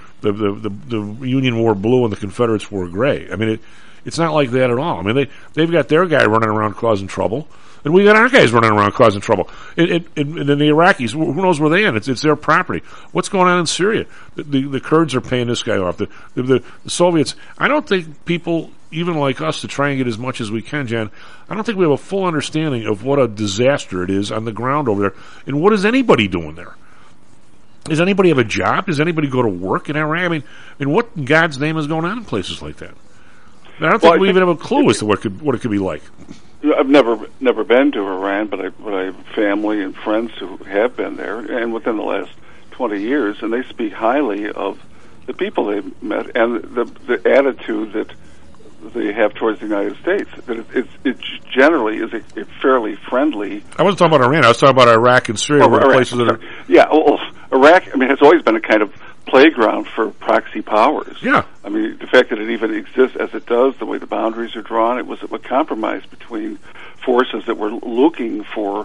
the Union wore blue and the Confederates wore gray. I mean it's not like that at all. I mean they've got their guy running around causing trouble. And we got our guys running around causing trouble. And then the Iraqis, who knows where they are? It's their property. What's going on in Syria? The Kurds are paying this guy off. The Soviets. I don't think people, even like us, to try and get as much as we can, Jan, I don't think we have a full understanding of what a disaster it is on the ground over there. And what is anybody doing there? Does anybody have a job? Does anybody go to work in Iraq? I mean, what in God's name is going on in places like that? I don't think we even have a clue as to what it could be like. I've never been to Iran, but I have family and friends who have been there, and within the last 20 years, and they speak highly of the people they've met and the attitude that they have towards the United States. That it generally is a fairly friendly. I wasn't talking about Iran. I was talking about Iraq and Syria, places that are. Yeah, well, Iraq. I mean, has always been a kind of playground for proxy powers. Yeah. I mean, the fact that it even exists as it does, the way the boundaries are drawn, it was a compromise between forces that were looking for,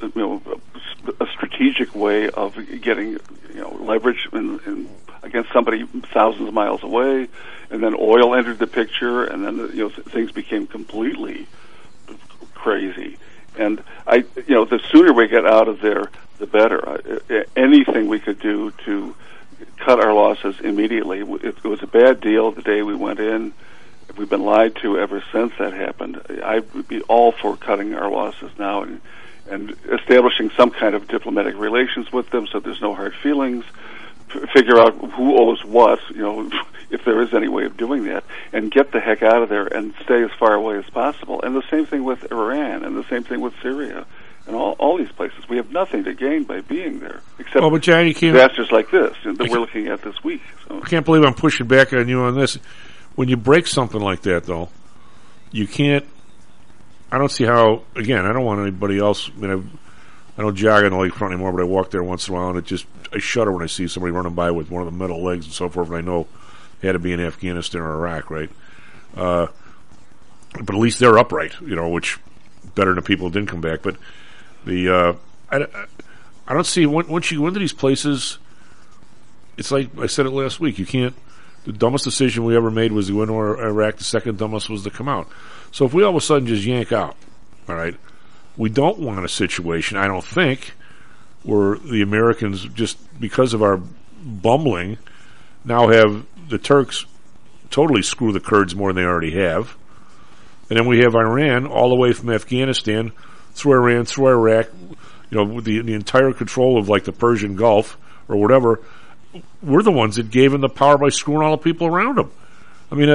a strategic way of getting, leverage against somebody thousands of miles away, and then oil entered the picture, and then things became completely crazy. And the sooner we get out of there, the better. Anything we could do to cut our losses immediately. It was a bad deal the day we went in. We've been lied to ever since that happened. I would be all for cutting our losses now and establishing some kind of diplomatic relations with them so there's no hard feelings. Figure out who owes what, if there is any way of doing that, and get the heck out of there and stay as far away as possible. And the same thing with Iran, and the same thing with Syria. And all these places, we have nothing to gain by being there, except but John, you can't, disasters like this that we're looking at this week. So. I can't believe I'm pushing back on you on this. When you break something like that, though, you can't. I don't see how. Again, I don't want anybody else. I mean, I don't jog on the lakefront anymore, but I walk there once in a while, and I shudder when I see somebody running by with one of the metal legs and so forth. And I know they had to be in Afghanistan or Iraq, right? But at least they're upright, which better than people who didn't come back, but. I don't see once you go into these places. It's like I said it last week. You can't. The dumbest decision we ever made was to go into Iraq. The second dumbest was to come out. So if we all of a sudden just yank out, all right, we don't want a situation. I don't think where the Americans, just because of our bumbling, now have the Turks totally screw the Kurds more than they already have, and then we have Iran all the way from Afghanistan. Through Iran, through Iraq, with the entire control of like the Persian Gulf or whatever, we're the ones that gave them the power by screwing all the people around them. I mean,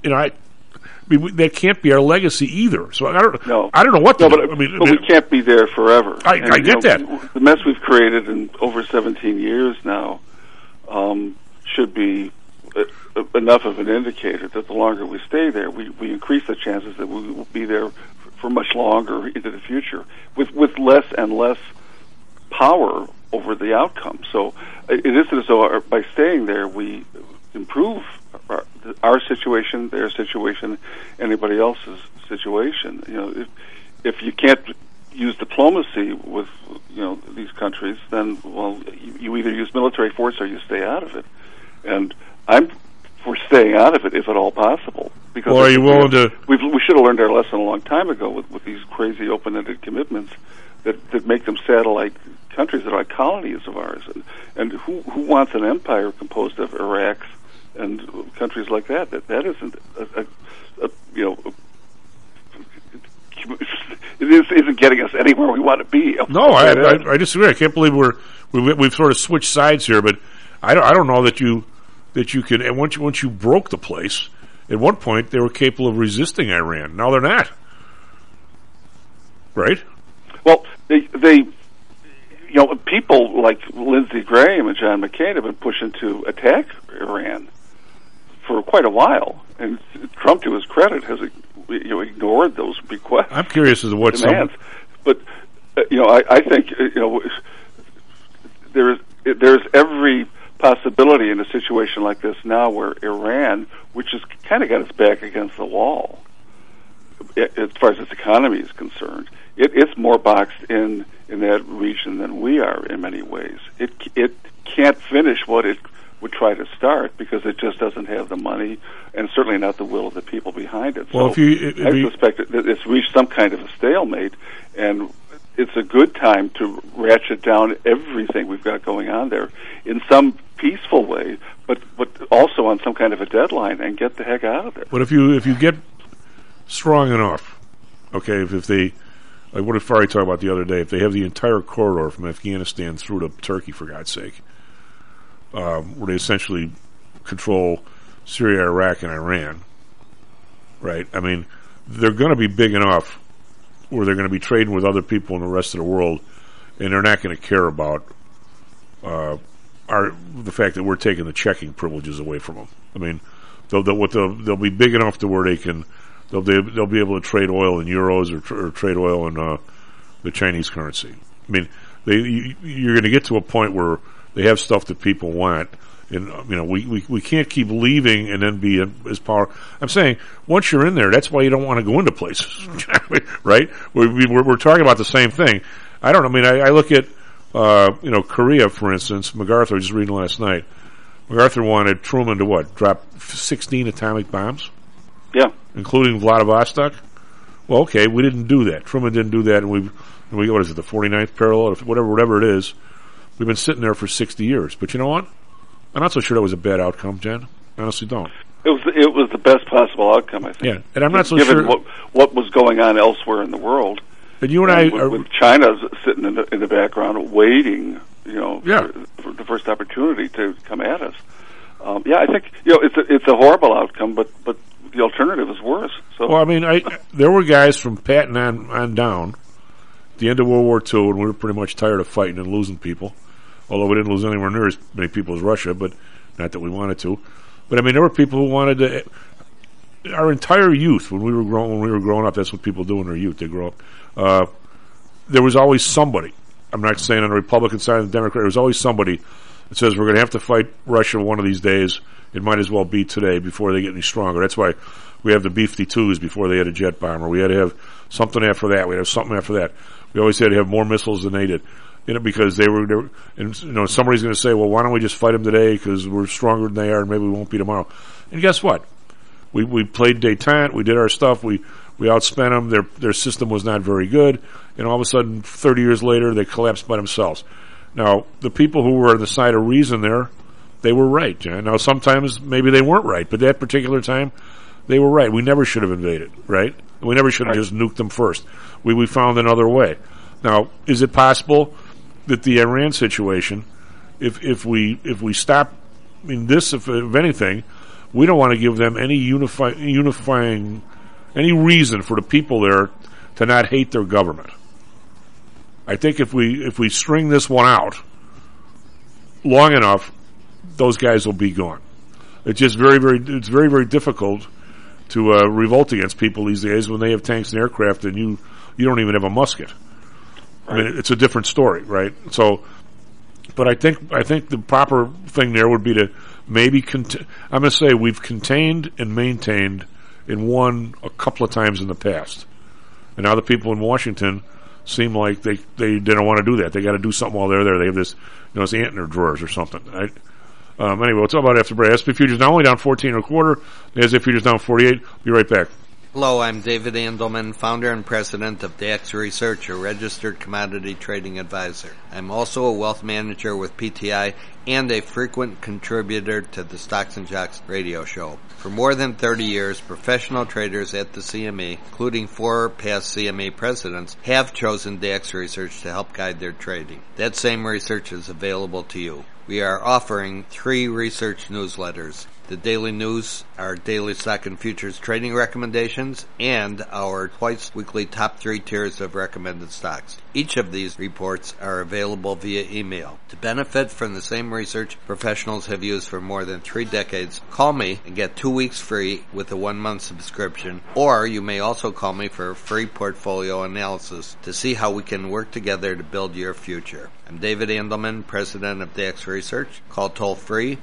that can't be our legacy either. So I don't know what to do. But we can't be there forever. I get that. The mess we've created in over 17 years now should be enough of an indicator that the longer we stay there, we increase the chances that we will be there for much longer into the future, with less and less power over the outcome. So it isn't as though by staying there we improve our situation, their situation, anybody else's situation. If you can't use diplomacy with these countries, then you either use military force or you stay out of it. And I'm for staying out of it if at all possible. Because are you willing to? We should have learned our lesson a long time ago with these crazy open-ended commitments that make them satellite countries that are like colonies of ours. And who wants an empire composed of Iraqs and countries like that? That isn't it isn't getting us anywhere we want to be. No, I disagree. I can't believe we've sort of switched sides here. But I don't know that you could. And once you broke the place. At one point, they were capable of resisting Iran. Now they're not. Right? Well, they people like Lindsey Graham and John McCain have been pushing to attack Iran for quite a while, and Trump, to his credit, has ignored those requests. I'm curious as to what demands. But I think there's every possibility in a situation like this now where Iran, which has kind of got its back against the wall as far as its economy is concerned, it's more boxed in that region than we are in many ways. It can't finish what it would try to start because it just doesn't have the money and certainly not the will of the people behind it. Well, so I suspect that it's reached some kind of a stalemate, and it's a good time to ratchet down everything we've got going on there in some peaceful way, but also on some kind of a deadline, and get the heck out of there. But if you get strong enough, okay, if they, like what did Fari talk about the other day, if they have the entire corridor from Afghanistan through to Turkey, for God's sake, where they essentially control Syria, Iraq, and Iran, right? I mean, they're going to be big enough where they're going to be trading with other people in the rest of the world, and they're not going to care about the fact that we're taking the checking privileges away from them. I mean, they'll be big enough to where they'll be able to trade oil in euros or trade oil in the Chinese currency. I mean, you're going to get to a point where they have stuff that people want, and we can't keep leaving and then be as power. I'm saying once you're in there, that's why you don't want to go into places, right? We're talking about the same thing. I don't know. I mean, I look at Korea, for instance. MacArthur, I was just reading last night. MacArthur wanted Truman to drop 16 atomic bombs, yeah, including Vladivostok. Well, okay, we didn't do that. Truman didn't do that, and we what is it, the 49th parallel, whatever it is. We've been sitting there for 60 years. But you know what? I'm not so sure that was a bad outcome, Jen. I honestly don't. It was the best possible outcome, I think. Yeah, and I'm not so given sure what was going on elsewhere in the world. And you and I with China's sitting in the background waiting, for the first opportunity to come at us. I think it's a horrible outcome, but the alternative is worse. So, well, I mean, there were guys from Patton on down at the end of World War II, and we were pretty much tired of fighting and losing people. Although we didn't lose anywhere near as many people as Russia, but not that we wanted to. But I mean, there were people who wanted to. Our entire youth, when we were growing up, that's what people do in their youth. They grow up. There was always somebody. I'm not saying on the Republican side of the Democrat. There was always somebody that says we're going to have to fight Russia one of these days. It might as well be today before they get any stronger. That's why we have the B-52s before they had a jet bomber. We had to have something after that. We had to have something after that. We always had to have more missiles than they did. Because they were, and somebody's going to say, well, why don't we just fight them today because we're stronger than they are and maybe we won't be tomorrow. And guess what? We played détente, we did our stuff, we outspent them, their system was not very good, and all of a sudden, 30 years later, they collapsed by themselves. Now, the people who were on the side of reason there, they were right, John. Now, sometimes maybe they weren't right, but that particular time, they were right. We never should have invaded, right? We never should have just nuked them first. We found another way. Now, is it possible that the Iran situation, if we stop, I mean, this, if anything, we don't want to give them any unifying, any reason for the people there to not hate their government. I think if we string this one out long enough, those guys will be gone. It's just very, very difficult to revolt against people these days when they have tanks and aircraft and you don't even have a musket. I mean, it's a different story, right? So, but I think the proper thing there would be to maybe I'm going to say we've contained and maintained and won a couple of times in the past, and now the people in Washington seem like they don't want to do that. They got to do something while they're there. They have this this ant in their drawers or something, right? Anyway, we'll talk about it after break. SP futures not only down 14.25. The NASDAQ futures down 48. Be right back. Hello, I'm David Andelman, founder and president of DAX Research, a registered commodity trading advisor. I'm also a wealth manager with PTI and a frequent contributor to the Stocks and Jocks radio show. For more than 30 years, professional traders at the CME, including 4 past CME presidents, have chosen DAX Research to help guide their trading. That same research is available to you. We are offering 3 research newsletters. the daily news, our daily stock and futures trading recommendations, and our twice-weekly top 3 tiers of recommended stocks. Each of these reports are available via email. To benefit from the same research professionals have used for more than 3 decades, call me and get 2 weeks free with a 1-month subscription, or you may also call me for a free portfolio analysis to see how we can work together to build your future. I'm David Andelman, president of DAX Research. Call toll-free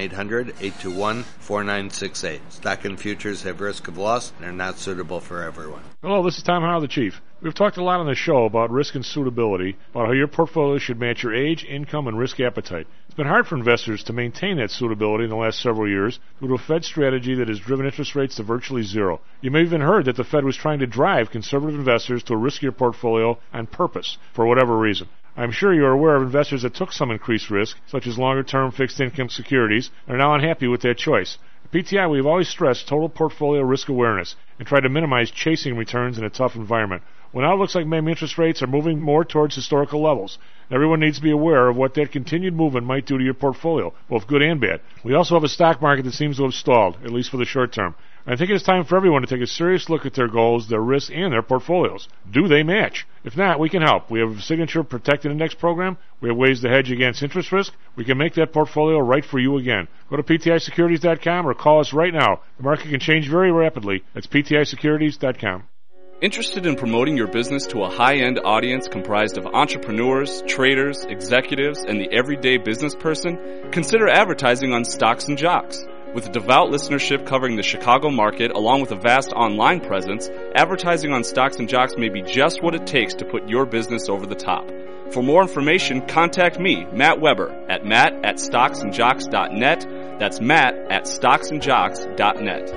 1-800-821-4968. Stock and futures have risk of loss and are not suitable for everyone. Hello, this is Tom Howell, the Chief. We've talked a lot on the show about risk and suitability, about how your portfolio should match your age, income, and risk appetite. It's been hard for investors to maintain that suitability in the last several years due to a Fed strategy that has driven interest rates to virtually zero. You may have even heard that the Fed was trying to drive conservative investors to a riskier portfolio on purpose, for whatever reason. I'm sure you're aware of investors that took some increased risk, such as longer-term fixed income securities, and are now unhappy with that choice. At PTI, we've always stressed total portfolio risk awareness and tried to minimize chasing returns in a tough environment. Well, now it looks like maybe interest rates are moving more towards historical levels. Everyone needs to be aware of what that continued movement might do to your portfolio, both good and bad. We also have a stock market that seems to have stalled, at least for the short term. I think it's time for everyone to take a serious look at their goals, their risks, and their portfolios. Do they match? If not, we can help. We have a Signature Protected Index program. We have ways to hedge against interest risk. We can make that portfolio right for you again. Go to PTIsecurities.com or call us right now. The market can change very rapidly. That's PTIsecurities.com. Interested in promoting your business to a high-end audience comprised of entrepreneurs, traders, executives, and the everyday business person? Consider advertising on Stocks and Jocks. With a devout listenership covering the Chicago market, along with a vast online presence, advertising on Stocks and Jocks may be just what it takes to put your business over the top. For more information, contact me, Matt Weber, at matt@stocksandjocks.net. That's matt@stocksandjocks.net.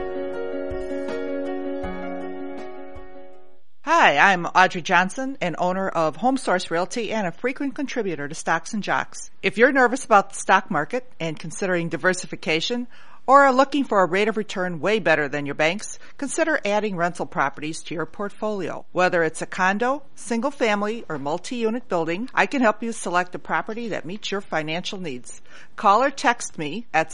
Hi, I'm Audrey Johnson, an owner of HomeSource Realty and a frequent contributor to Stocks and Jocks. If you're nervous about the stock market and considering diversification, or are looking for a rate of return way better than your banks, consider adding rental properties to your portfolio. Whether it's a condo, single family, or multi-unit building, I can help you select a property that meets your financial needs. Call or text me at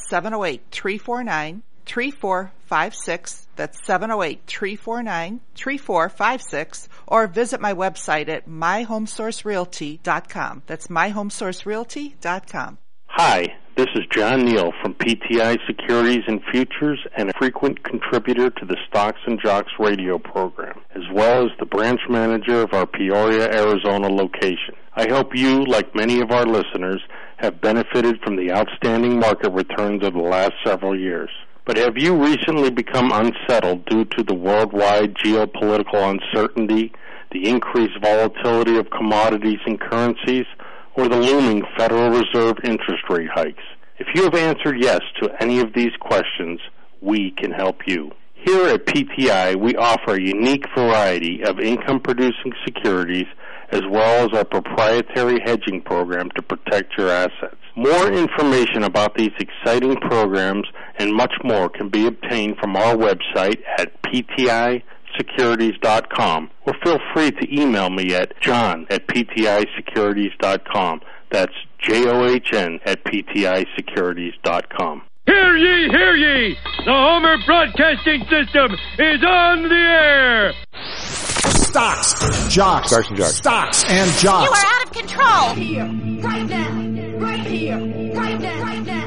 708-349-3456. That's 708-349-3456. Or visit my website at myhomesourcerealty.com. That's myhomesourcerealty.com. Hi, this is John Neal from PTI Securities and Futures and a frequent contributor to the Stocks and Jocks radio program, as well as the branch manager of our Peoria, Arizona location. I hope you, like many of our listeners, have benefited from the outstanding market returns of the last several years. But have you recently become unsettled due to the worldwide geopolitical uncertainty, the increased volatility of commodities and currencies, or the looming Federal Reserve interest rate hikes? If you have answered yes to any of these questions, we can help you. Here at PTI, we offer a unique variety of income-producing securities as well as our proprietary hedging program to protect your assets. More information about these exciting programs and much more can be obtained from our website at PTIsecurities.com, or feel free to email me at john@PTIsecurities.com. That's JOHN@PTIsecurities.com. Hear ye, hear ye! The Homer Broadcasting System is on the air! Stocks, jocks, Stocks and Jocks. Stocks and Jocks. You are out of control! Here, right now, right here, right now, right now.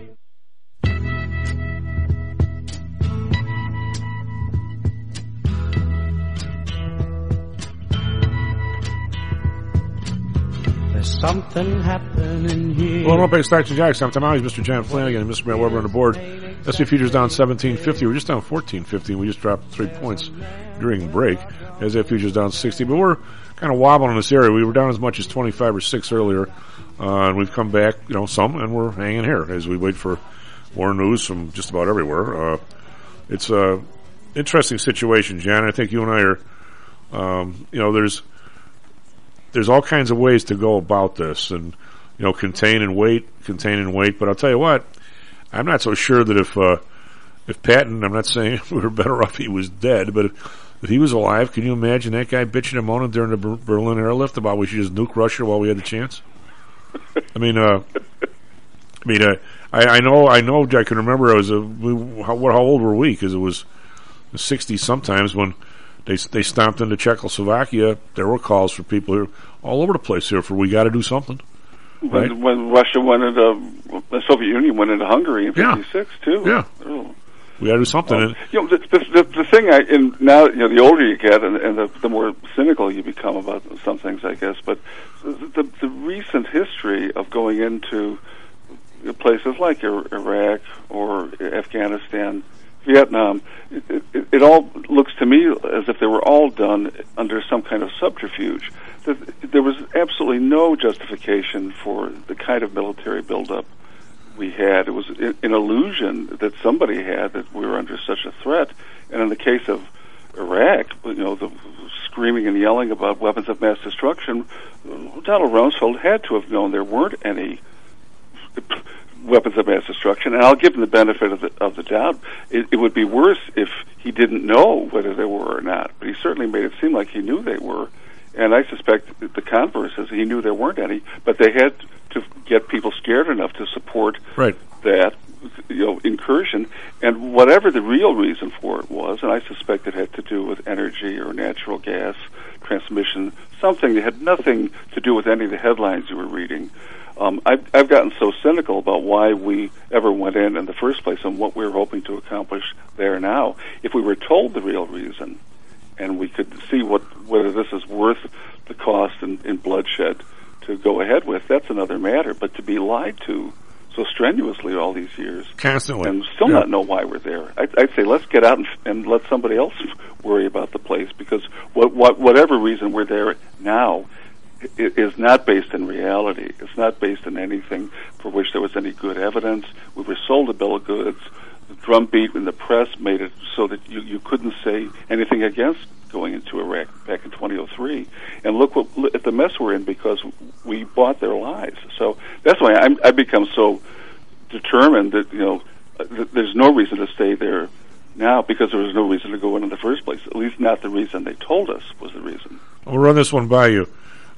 Something happening here. Well, welcome back to Stocks and Jocks. I'm Tom Howell, Mr. John Flanagan, and Mr. Matt Weber on the board. S&P futures down 17.50. We're just down 14.50. We just dropped 3 points during the break. NASDAQ futures down 60. But we're kind of wobbling in this area. We were down as much as 25 or 6 earlier, and we've come back, some, and we're hanging here as we wait for more news from just about everywhere. It's a interesting situation, John. I think you and I are, there's all kinds of ways to go about this, and contain and wait. But I'll tell you what, I'm not so sure that if Patton, I'm not saying we were better off he was dead, but if he was alive, can you imagine that guy bitching and moaning during the Berlin airlift about we should just nuke Russia while we had the chance? I I know. I can remember. How old were we? Because it was the 60s. Sometimes when they stomped into Czechoslovakia, there were calls for people here all over the place here for we got to do something. Right? When Russia went into the Soviet Union went into Hungary in '56 too. Yeah. Oh. We got to do something. The thing now, the older you get and the more cynical you become about some things, I guess. But the recent history of going into places like Iraq or Afghanistan, Vietnam, it all looks to me as if they were all done under some kind of subterfuge. There was absolutely no justification for the kind of military buildup we had. It was an illusion that somebody had that we were under such a threat. And in the case of Iraq, the screaming and yelling about weapons of mass destruction, Donald Rumsfeld had to have known there weren't any weapons of mass destruction. And I'll give him the benefit of the doubt. It would be worse if he didn't know whether there were or not. But he certainly made it seem like he knew they were. And I suspect the converse is he knew there weren't any, but they had to get people scared enough to support that incursion. And whatever the real reason for it was, and I suspect it had to do with energy or natural gas transmission, something that had nothing to do with any of the headlines you were reading. I've gotten so cynical about why we ever went in the first place and what we were hoping to accomplish there now. If we were told the real reason, and we could see whether this is worth the cost in bloodshed to go ahead with, that's another matter. But to be lied to so strenuously all these years, constantly, and still not know why we're there, I'd say let's get out and let somebody else worry about the place, because whatever reason we're there now is not based in reality. It's not based in anything for which there was any good evidence. We were sold a bill of goods. The drumbeat in the press made it so that you couldn't say anything against going into Iraq back in 2003. And look at the mess we're in because we bought their lies. So that's why I've become so determined that there's no reason to stay there now, because there was no reason to go in the first place. At least not the reason they told us was the reason. I'll run this one by you.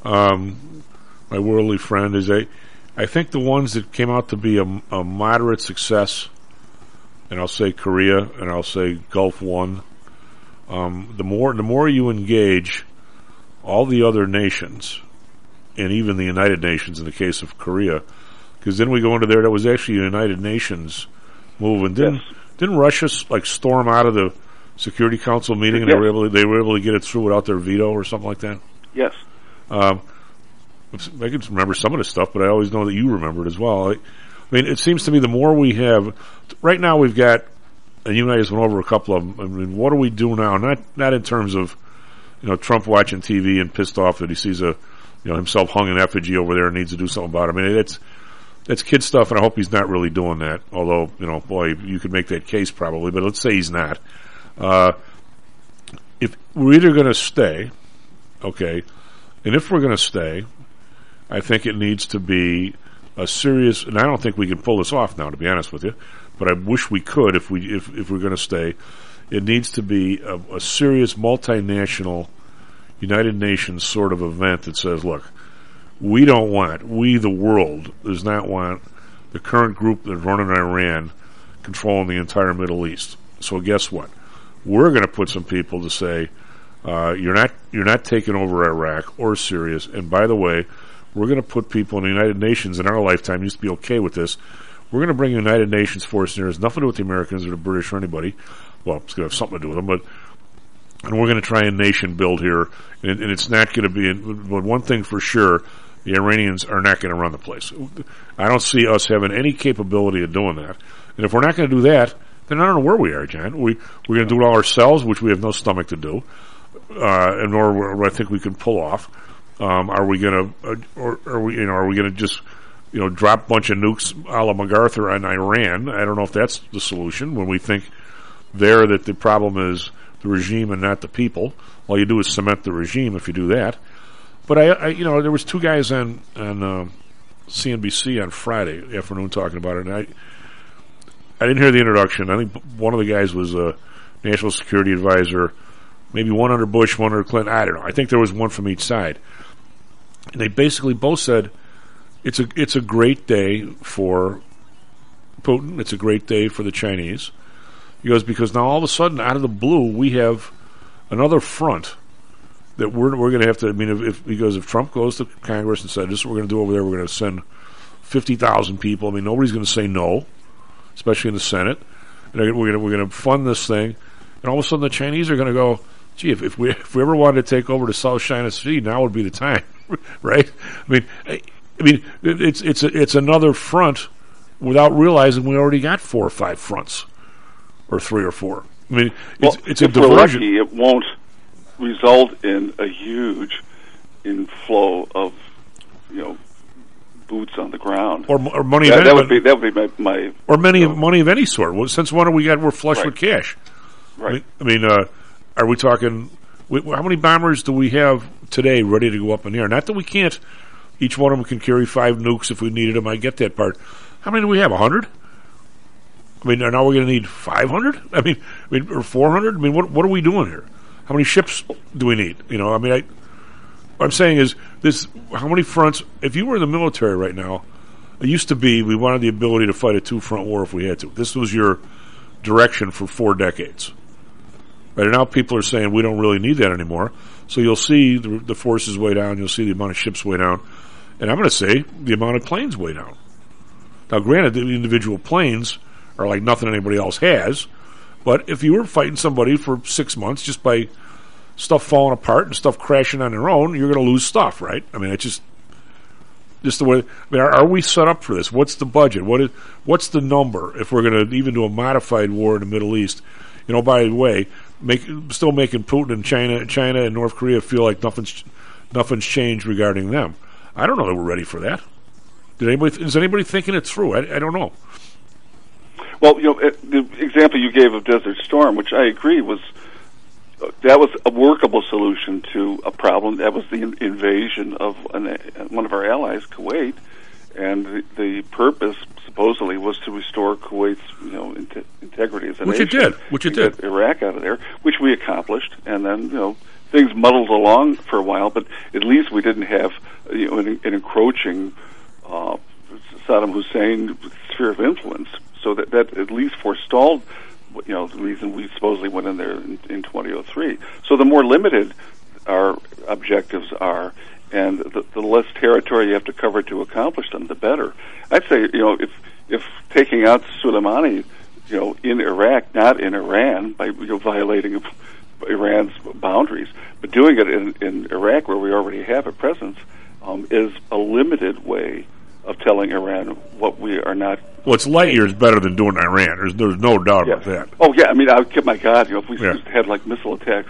My worldly friend is I think the ones that came out to be a moderate success, and I'll say Korea, and I'll say Gulf One. The more you engage all the other nations, and even the United Nations in the case of Korea, because then we go into there. That was actually a United Nations move, and didn't Russia storm out of the Security Council meeting, and they were able to get it through without their veto or something like that? Yes. I can remember some of this stuff, but I always know that you remember it as well. I mean, it seems to me the more we have, right now we've got, and you and I just went over a couple of them. I mean, what do we do now? Not in terms of, Trump watching TV and pissed off that he sees himself hung in effigy over there and needs to do something about it. I mean, that's kid stuff, and I hope he's not really doing that. Although, boy, you could make that case probably, but let's say he's not. If we're either going to stay, okay, and if we're going to stay, I think it needs to be a serious, and I don't think we can pull this off now, to be honest with you, but I wish we could if we're going to stay. It needs to be a serious multinational United Nations sort of event that says, look, we, the world, does not want the current group that's running Iran controlling the entire Middle East. So guess what? We're going to put some people to say, you're not taking over Iraq or Syria, and by the way, we're going to put people in the United Nations in our lifetime. Used to be okay with this. We're going to bring a United Nations force in there. It's nothing to do with the Americans or the British or anybody. Well, it's going to have something to do with them, and we're going to try and nation build here. And it's not going to be. But one thing for sure, the Iranians are not going to run the place. I don't see us having any capability of doing that. And if we're not going to do that, then I don't know where we are, John. We're going to do it all ourselves, which we have no stomach to do, and nor I think we can pull off. Are we going to just drop a bunch of nukes a la MacArthur on Iran? I don't know if that's the solution when we think there that the problem is the regime and not the people. All you do is cement the regime if you do that. But I there was two guys on CNBC on Friday afternoon talking about it, and I didn't hear the introduction. I think one of the guys was a national security advisor, maybe one under Bush, one under Clinton. I don't know. I think there was one from each side. And they basically both said it's a great day for Putin, it's a great day for the Chinese. He goes, because now all of a sudden, out of the blue, we have another front that we're going to have to, I mean, if Trump goes to Congress and said, this is what we're going to do over there, we're going to send 50,000 people. I mean, nobody's going to say no, especially in the Senate. And we're going to fund this thing. And all of a sudden the Chinese are going to go, gee, if we ever wanted to take over the South China Sea, now would be the time, right? I mean, it's another front without realizing we already got 4 or 5 fronts, or 3 or 4. I mean, it's a diversion. We're lucky, it won't result in a huge inflow of, boots on the ground, or money. That would be my or money of any sort. Well, since when we're flush with cash? Right. I mean, are we talking? How many bombers do we have today ready to go up in the air? Not that we can't. Each one of them can carry 5 nukes if we needed them. I get that part. How many do we have? 100? I mean, now we're going to need 500? I mean, or 400? I mean, what are we doing here? How many ships do we need? What I'm saying is this: how many fronts? If you were in the military right now, it used to be we wanted the ability to fight a 2-front war if we had to. This was your direction for 4 decades. Right, and now people are saying we don't really need that anymore. So you'll see the forces way down. You'll see the amount of ships way down, and I'm going to say the amount of planes way down. Now, granted, the individual planes are like nothing anybody else has, but if you were fighting somebody for 6 months just by stuff falling apart and stuff crashing on their own, you're going to lose stuff, right? I mean, it's just the way. I mean, are we set up for this? What's the budget? What's the number if we're going to even do a modified war in the Middle East? By the way, still making Putin and China and North Korea feel like nothing's changed regarding them. I don't know that we're ready for that. Is anybody thinking it through? I don't know. Well, the example you gave of Desert Storm, which I agree that was a workable solution to a problem. That was the invasion of one of our allies, Kuwait, and the purpose supposedly was to restore Kuwait's integrity as a nation. Which it did. Get Iraq out of there, which we accomplished, and then things muddled along for a while, but at least we didn't have an encroaching Saddam Hussein sphere of influence. So that at least forestalled the reason we supposedly went in there in 2003. So the more limited our objectives are, and the less territory you have to cover to accomplish them, the better. I'd say, if taking out Soleimani, in Iraq, not in Iran, by violating Iran's boundaries, but doing it in Iraq where we already have a presence, is a limited way of telling Iran what we are not. Well, it's light years better than doing Iran. There's no doubt about that. Oh yeah, I mean, my God, if we just had like missile attacks,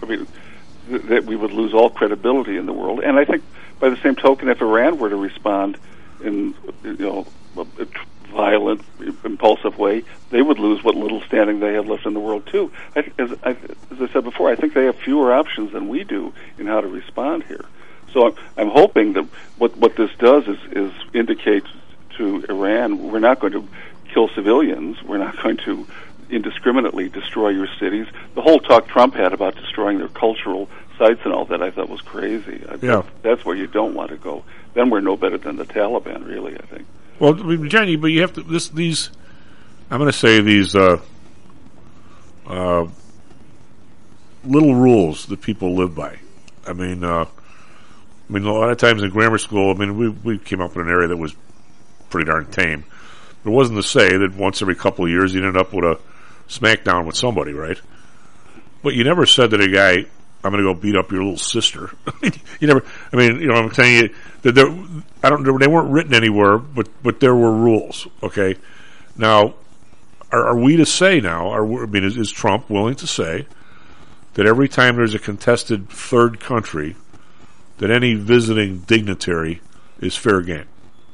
that we would lose all credibility in the world. And I think, by the same token, if Iran were to respond in a violent, impulsive way, they would lose what little standing they have left in the world too. As I said before, I think they have fewer options than we do in how to respond here. So I'm hoping that what this does is indicate to Iran, we're not going to kill civilians, we're not going to indiscriminately destroy your cities. The whole talk Trump had about destroying their cultural sites and all that, I thought was crazy. That's where you don't want to go. Then we're no better than the Taliban, really, I think. Well, Johnny, but you have to these. I'm going to say these little rules that people live by. I mean, a lot of times in grammar school, we came up in an area that was pretty darn tame. It wasn't to say that once every couple of years you'd end up with a smackdown with somebody, right? But you never said to a guy, I'm going to go beat up your little sister. You never. I'm telling you that they weren't written anywhere, but there were rules. Okay, now are we to say now? Is Trump willing to say that every time there's a contested third country, that any visiting dignitary is fair game?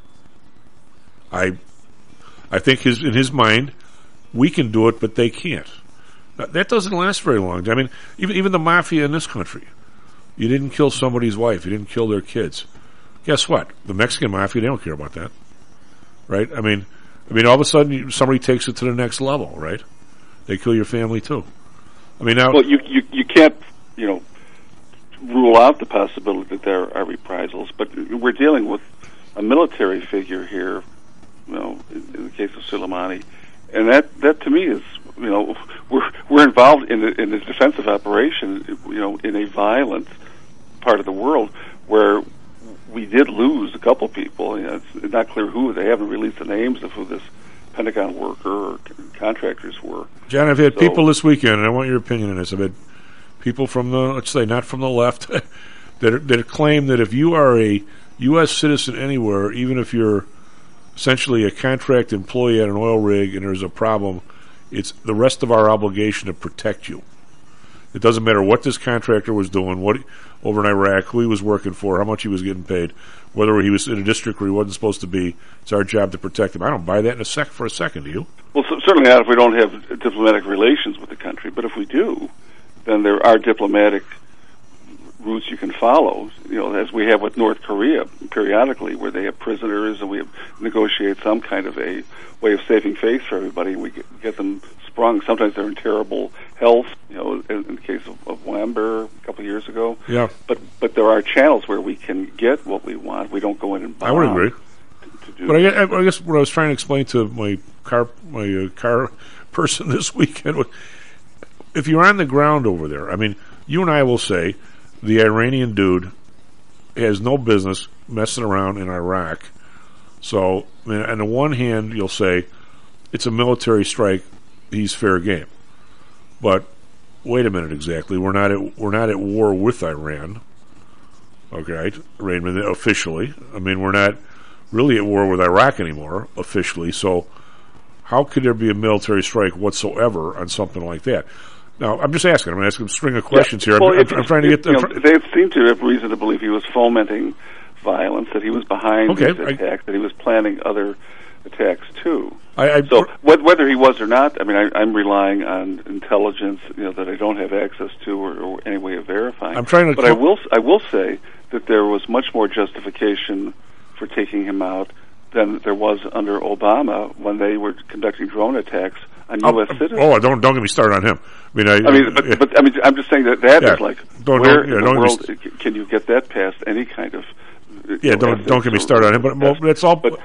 I think in his mind, we can do it, but they can't. That doesn't last very long. I mean, even the mafia in this country. You didn't kill somebody's wife. You didn't kill their kids. Guess what? The Mexican mafia, they don't care about that. Right? I mean, all of a sudden, somebody takes it to the next level, right? They kill your family, too. Now... Well, you can't, rule out the possibility that there are reprisals, but we're dealing with a military figure here in the case of Soleimani, and that to me is, we're involved in a defensive operation, in a violent part of the world where we did lose a couple people. It's not clear who. They haven't released the names of who this Pentagon worker or contractors were. John, I've had people this weekend, and I want your opinion on this. I've had people from let's say, not from the left, that claim that if you are a U.S. citizen anywhere, even if you're essentially a contract employee at an oil rig and there's a problem, it's the rest of our obligation to protect you. It doesn't matter what this contractor was doing, what over in Iraq, who he was working for, how much he was getting paid, whether he was in a district where he wasn't supposed to be. It's our job to protect him. I don't buy that for a second, do you? Well, certainly not if we don't have diplomatic relations with the country. But if we do, then there are diplomatic routes you can follow, as we have with North Korea periodically, where they have prisoners and we negotiate some kind of a way of saving face for everybody, and we get them sprung. Sometimes they're in terrible health, in the case of Wamber a couple of years ago. Yeah. But there are channels where we can get what we want. We don't go in and bomb. I would agree. But I guess what I was trying to explain to my car person this weekend was, if you're on the ground over there, I mean, you and I will say the Iranian dude has no business messing around in Iraq. So, on the one hand, you'll say it's a military strike; he's fair game. But wait a minute, exactly. We're not at war with Iran. Okay, Raymond, officially. I mean, we're not really at war with Iraq anymore, officially. So, how could there be a military strike whatsoever on something like that? Now, I'm just asking. I'm asking a string of questions here. Well, I'm trying to get them. They seem to have reason to believe he was fomenting violence, that he was behind these attacks, that he was planning other attacks too. So whether he was or not, I mean, I'm relying on intelligence, that I don't have access to or any way of verifying. I'm trying to, but I will say that there was much more justification for taking him out than there was under Obama when they were conducting drone attacks on U.S. citizens. Oh, don't get me started on him. But I'm just saying that is like, where in the world can you get that past any kind of? Don't get me started on him. But that's all. But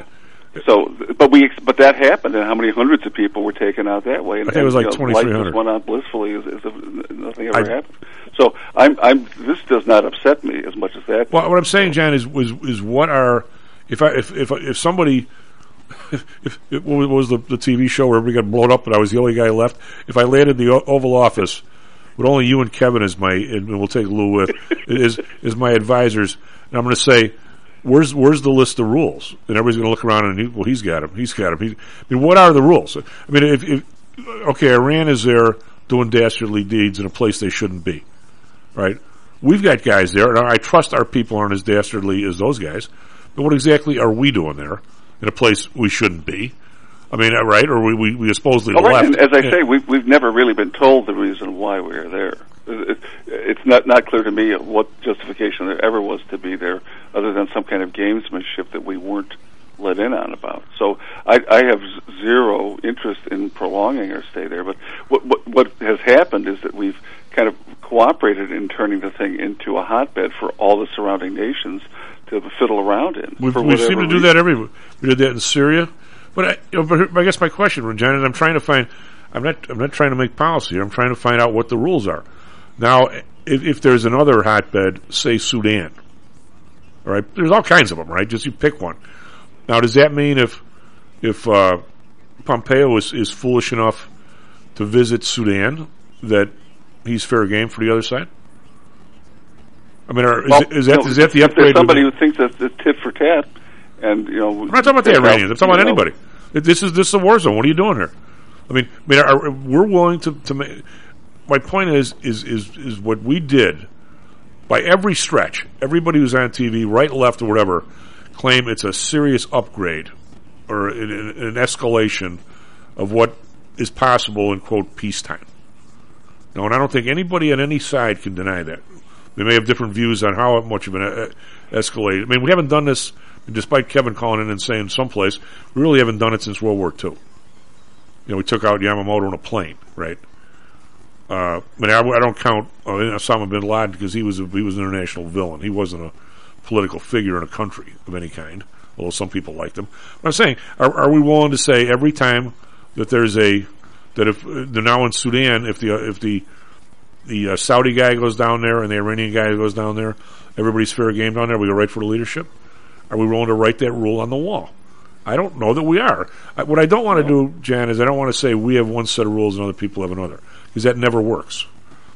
that happened, and how many hundreds of people were taken out that way? And I think it was like 2,300. Life just went on blissfully as if nothing ever happened. So this does not upset me as much as that. Well, what I'm saying, John, is what are if somebody. What was the TV show where everybody got blown up and I was the only guy left? If I landed in the Oval Office with only you and Kevin as and we'll take Lou with, is my advisors, and I'm going to say, where's the list of rules? And everybody's going to look around and he's got them. What are the rules? I mean, if Iran is there doing dastardly deeds in a place they shouldn't be, right? We've got guys there, and I trust our people aren't as dastardly as those guys. But what exactly are we doing there? In a place we shouldn't be. I mean, right? Or we supposedly left. And as I say, we've never really been told the reason why we are there. It's not clear to me what justification there ever was to be there, other than some kind of gamesmanship that we weren't let in on about. So I have zero interest in prolonging our stay there. But what has happened is that we've kind of cooperated in turning the thing into a hotbed for all the surrounding nations to fiddle around in. We seem to do that everywhere. We did that in Syria, but I guess my question, John, is I'm trying to find. I'm not trying to make policy here. I'm trying to find out what the rules are. Now, if there's another hotbed, say Sudan, all right, there's all kinds of them, right? Just you pick one. Now, does that mean if Pompeo is foolish enough to visit Sudan, that he's fair game for the other side? I mean, is that the upgrade? There's somebody who thinks that's tit for tat, and I'm not talking about the Iranians. I'm talking about anybody. This is a war zone. What are you doing here? I mean, we're willing to make. My point is what we did by every stretch. Everybody who's on TV, right, left, or whatever, claim it's a serious upgrade or an escalation of what is possible in quote peacetime. No, and I don't think anybody on any side can deny that. They may have different views on how much of an escalate. I mean, we haven't done this, despite Kevin calling in and saying someplace, we really haven't done it since World War II. We took out Yamamoto in a plane, right? I don't count Osama bin Laden because he was an international villain. He wasn't a political figure in a country of any kind. although some people liked him. But I'm saying, are we willing to say every time that there's if they're now in Sudan, if the Saudi guy goes down there and the Iranian guy goes down there, everybody's fair game down there, we go right for the leadership? Are we willing to write that rule on the wall? I don't know that we are. What I don't want to do, Jan, is I don't want to say we have one set of rules and other people have another, because that never works.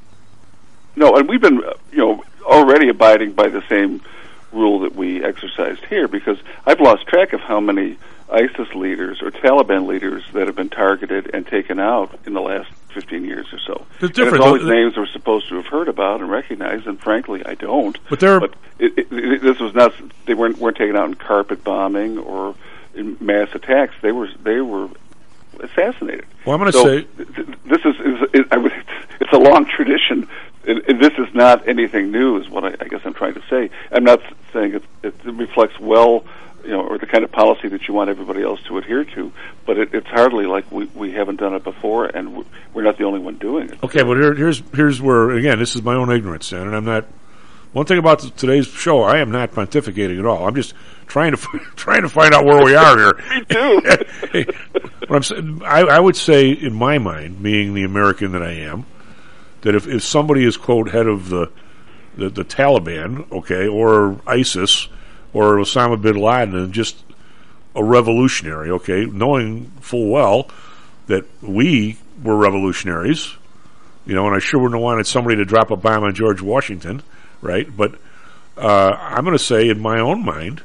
No, and we've been, already abiding by the same rule that we exercised here, because I've lost track of how many ISIS leaders or Taliban leaders that have been targeted and taken out in the last 15 years or so. It's different. And it's always names we're supposed to have heard about and recognized, and frankly, I don't. But this was not. They weren't taken out in carpet bombing or in mass attacks. They were assassinated. Well, I'm going to say this is it's a long tradition. And this is not anything new, is what I guess I'm trying to say. I'm not saying it reflects well, or the kind of policy that you want everybody else to adhere to, but it's hardly like we haven't done it before, and we're not the only one doing it. Okay, but here's where, again, this is my own ignorance, and I'm not. One thing about today's show, I am not pontificating at all. I'm just trying to find out where we are here. Me too. What I'm saying, I would say, in my mind, being the American that I am, that if somebody is, quote, head of the Taliban, okay, or ISIS, or Osama bin Laden, and just a revolutionary, okay, knowing full well that we were revolutionaries, and I sure wouldn't have wanted somebody to drop a bomb on George Washington, right? But I'm going to say, in my own mind,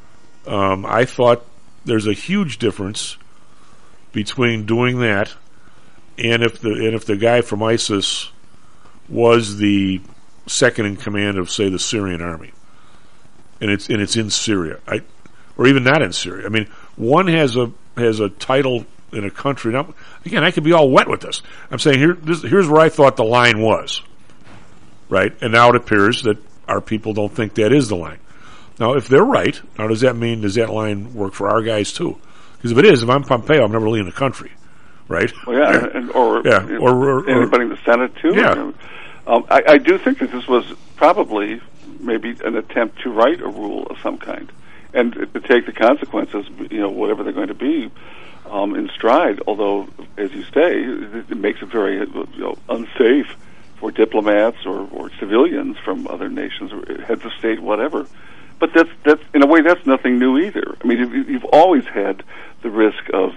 I thought there's a huge difference between doing that and if the guy from ISIS was the second in command of, say, the Syrian army, and it's in Syria, or even not in Syria. I mean, one has a title in a country. Now, again, I could be all wet with this. I'm saying here's where I thought the line was, right? And now it appears that our people don't think that is the line. Now, if they're right, now does that line work for our guys too? Because if I'm Pompeo, I'm never leaving the country, right? Well, yeah, or anybody in the Senate too. Yeah. I do think that this was probably maybe an attempt to write a rule of some kind, and to take the consequences, whatever they're going to be, in stride. Although, as you say, it makes it very unsafe for diplomats or civilians from other nations, or heads of state, whatever. But that's in a way that's nothing new either. I mean, you've always had the risk of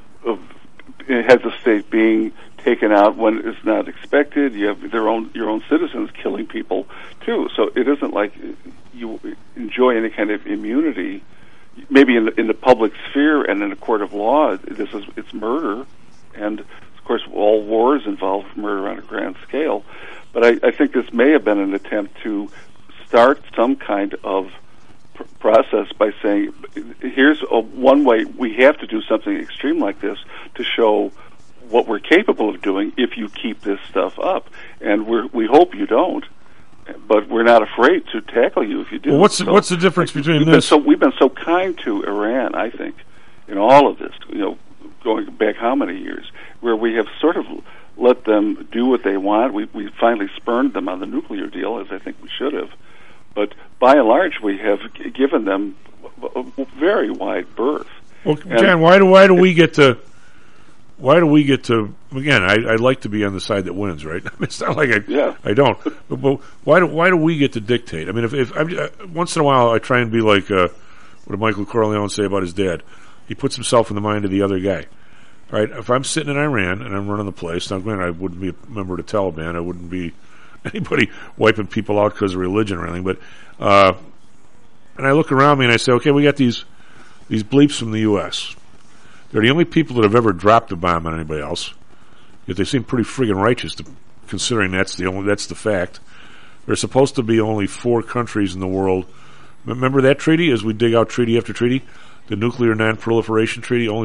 heads of state being taken out when it's not expected. You have your own citizens killing people too. So it isn't like you enjoy any kind of immunity. Maybe in the public sphere and in a court of law, it's murder, and of course all wars involve murder on a grand scale. But I think this may have been an attempt to start some kind of process by saying, here's one way we have to do something extreme like this to show what we're capable of doing if you keep this stuff up, and we hope you don't, but we're not afraid to tackle you if you do. Well, what's the difference between this? We've been so kind to Iran, I think, in all of this, going back how many years, where we have sort of let them do what they want. We finally spurned them on the nuclear deal, as I think we should have, but by and large we have given them a very wide berth. Well, Jan, why do we get to? Why do we get to? Again, I'd like to be on the side that wins, right? It's not like I don't. But why do we get to dictate? I mean, if once in a while I try and be like what did Michael Corleone say about his dad? He puts himself in the mind of the other guy, right? If I'm sitting in Iran and I'm running the place, now granted I wouldn't be a member of the Taliban, I wouldn't be anybody wiping people out because of religion or anything, but and I look around me and I say, okay, we got these bleeps from the U.S. They're the only people that have ever dropped a bomb on anybody else. Yet they seem pretty friggin' righteous, considering that's the fact. There's supposed to be only 4 countries in the world. Remember that treaty? As we dig out treaty after treaty, the Nuclear Non-Proliferation Treaty. Only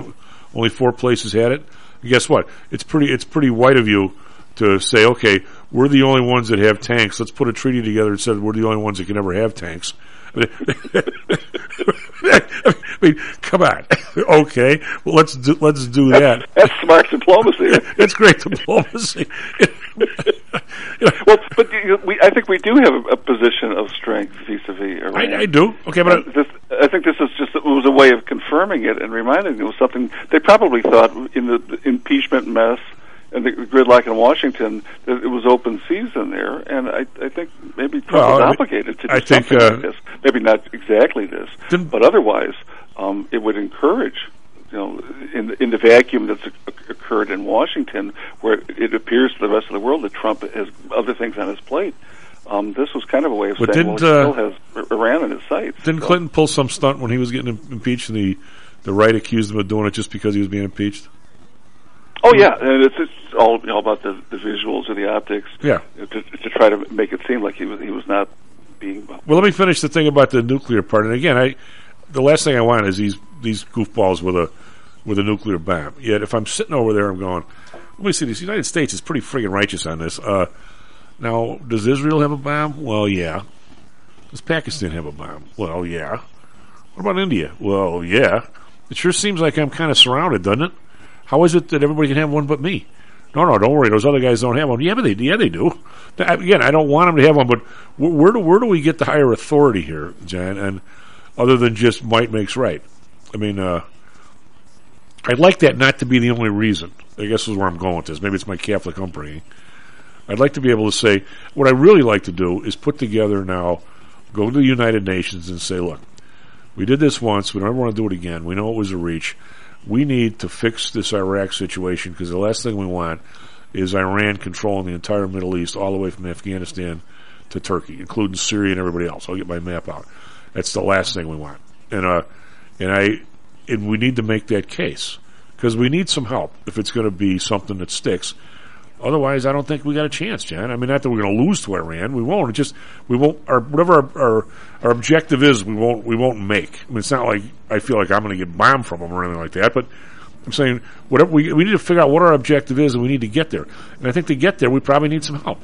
4 places had it. And guess what? It's pretty white of you to say, okay, we're the only ones that have tanks. Let's put a treaty together and say we're the only ones that can ever have tanks. I mean, come on. Okay, well, let's do that. That's smart diplomacy. That's great diplomacy. Well, but I think we do have a position of strength vis-a-vis Iran. I do. Okay, but I think this is just, it was a way of confirming it and reminding it was something they probably thought in the impeachment mess and the gridlock in Washington that it was open season there, and I think maybe Trump was obligated to do something like this. Maybe not exactly this, but otherwise it would encourage, in the vacuum that's occurred in Washington, where it appears to the rest of the world that Trump has other things on his plate. This was kind of a way of saying, he still has Iran in his sights. Didn't Clinton pull some stunt when he was getting impeached, and the right accused him of doing it just because he was being impeached? Oh yeah, and it's all about the visuals or the optics. Yeah, to try to make it seem like he was not being. Well, let me finish the thing about the nuclear part. And again, the last thing I want is these goofballs with a nuclear bomb. Yet if I'm sitting over there, I'm going, let me see. The United States is pretty friggin' righteous on this. Now, does Israel have a bomb? Well, yeah. Does Pakistan have a bomb? Well, yeah. What about India? Well, yeah. It sure seems like I'm kind of surrounded, doesn't it? How is it that everybody can have one but me? No, don't worry. Those other guys don't have one. Yeah, they do. Again, I don't want them to have one, but where do we get the higher authority here, John? And other than just might makes right. I mean, I'd like that not to be the only reason. I guess is where I'm going with this. Maybe it's my Catholic upbringing. I'd like to be able to say, what I really like to do is put together now, go to the United Nations and say, look, we did this once. We don't ever want to do it again. We know it was a reach. We need to fix this Iraq situation because the last thing we want is Iran controlling the entire Middle East all the way from Afghanistan to Turkey, including Syria and everybody else. I'll get my map out. That's the last thing we want. And we need to make that case because we need some help if it's going to be something that sticks. Otherwise, I don't think we got a chance, John. I mean, not that we're going to lose to Iran. We won't. We won't. Whatever our objective is, we won't make. I mean, it's not like I feel like I'm going to get bombed from them or anything like that. But I'm saying whatever we need to figure out what our objective is, and we need to get there. And I think to get there, we probably need some help.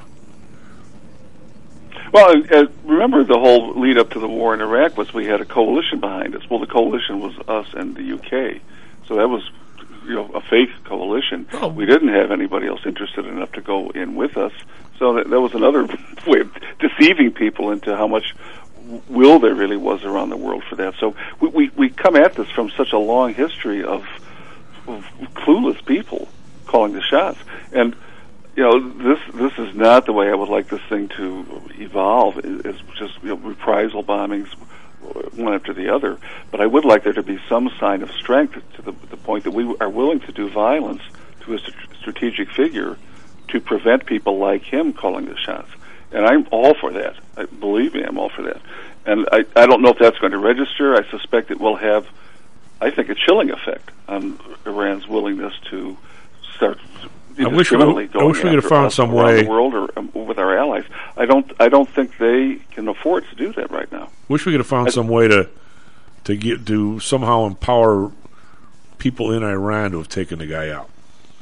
Well, remember the whole lead up to the war in Iraq was we had a coalition behind us. Well, the coalition was us and the UK, so that was a fake coalition. Oh. We didn't have anybody else interested enough to go in with us, so that was another way of deceiving people into how much will there really was around the world for that. So we come at this from such a long history of clueless people calling the shots, and this is not the way I would like this thing to evolve. It's just reprisal bombings, one after the other. But I would like there to be some sign of strength to the point that we are willing to do violence to a strategic figure to prevent people like him calling the shots. And I'm all for that. Believe me, I'm all for that. And I don't know if that's going to register. I suspect it will have, I think, a chilling effect on Iran's willingness to start I wish we could have found some way the world or with our allies. I don't think they can afford to do that right now. Wish we could have found some way to somehow empower people in Iran to have taken the guy out.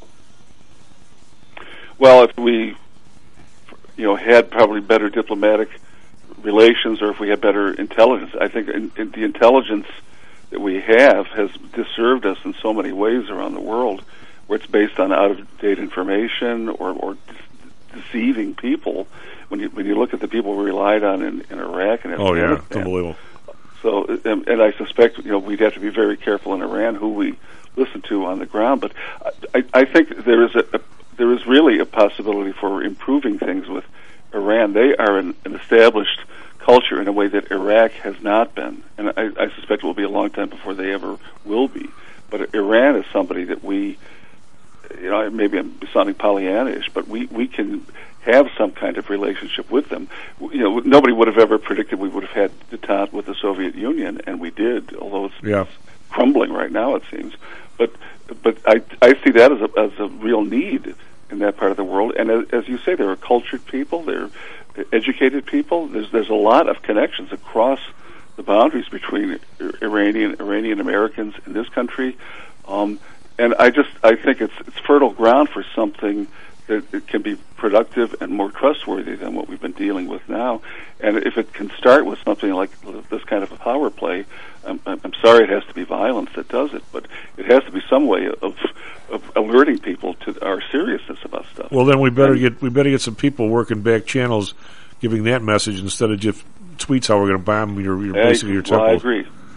Well, if we had probably better diplomatic relations, or if we had better intelligence, I think the intelligence that we have has disserved us in so many ways around the world, where it's based on out-of-date information or deceiving people. When you look at the people we relied on in Iraq and Afghanistan. Oh yeah, it's unbelievable. So, and I suspect we'd have to be very careful in Iran who we listen to on the ground. But I think there is really a possibility for improving things with Iran. They are an established culture in a way that Iraq has not been, and I suspect it will be a long time before they ever will be. But Iran is somebody that we. Maybe I'm sounding Pollyannish, but we can have some kind of relationship with them. Nobody would have ever predicted we would have had detente with the Soviet Union, and we did, although it's crumbling right now, it seems. But I see that as a real need in that part of the world. And as you say, there are cultured people, there are educated people. There's a lot of connections across the boundaries between Iranian Americans in this country. And I think it's fertile ground for something that it can be productive and more trustworthy than what we've been dealing with now. And if it can start with something like this kind of a power play, I'm sorry it has to be violence that does it, but it has to be some way of alerting people to our seriousness about stuff. Well, then we better get some people working back channels, giving that message instead of just tweets how we're going to bomb your basically your temples. Well, I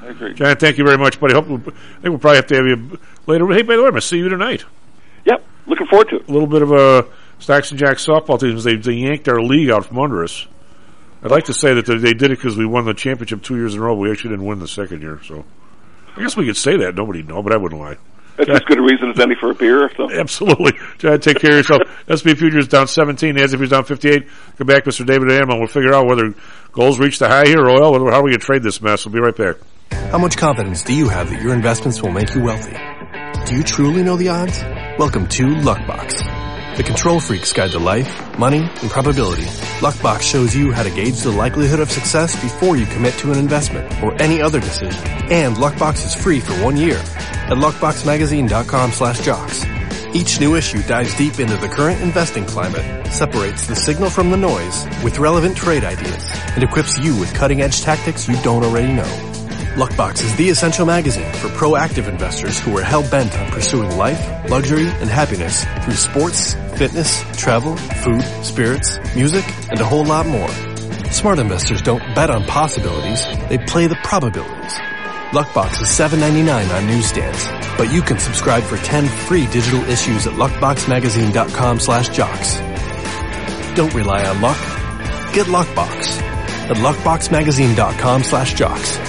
I agree. John, thank you very much, buddy. I think we'll probably have to have you later. Hey, by the way, I'm going to see you tonight. Yep, looking forward to it. A little bit of a Stocks and Jacks softball team. They yanked our league out from under us. I'd like to say that they did it because we won the championship 2 years in a row. We actually didn't win the second year, so I guess we could say that. Nobody know, but I wouldn't lie. That's as good a reason as any for a beer or something. Absolutely. John, take care of yourself. SP Futures down 17. NASDAQ is down 58. Come back, Mr. David Amon. We'll figure out whether gold's reached the high here or oil. How are we going to trade this mess? We'll be right back. How much confidence do you have that your investments will make you wealthy? Do you truly know the odds? Welcome to Luckbox, the control freak's guide to life, money, and probability. Luckbox shows you how to gauge the likelihood of success before you commit to an investment or any other decision. And Luckbox is free for 1 year at luckboxmagazine.com/jocks. Each new issue dives deep into the current investing climate, separates the signal from the noise with relevant trade ideas, and equips you with cutting-edge tactics you don't already know. Luckbox is the essential magazine for proactive investors who are hell-bent on pursuing life, luxury, and happiness through sports, fitness, travel, food, spirits, music, and a whole lot more. Smart investors don't bet on possibilities, they play the probabilities. Luckbox is $7.99 on newsstands, but you can subscribe for 10 free digital issues at luckboxmagazine.com/jocks. Don't rely on luck. Get Luckbox at luckboxmagazine.com/jocks.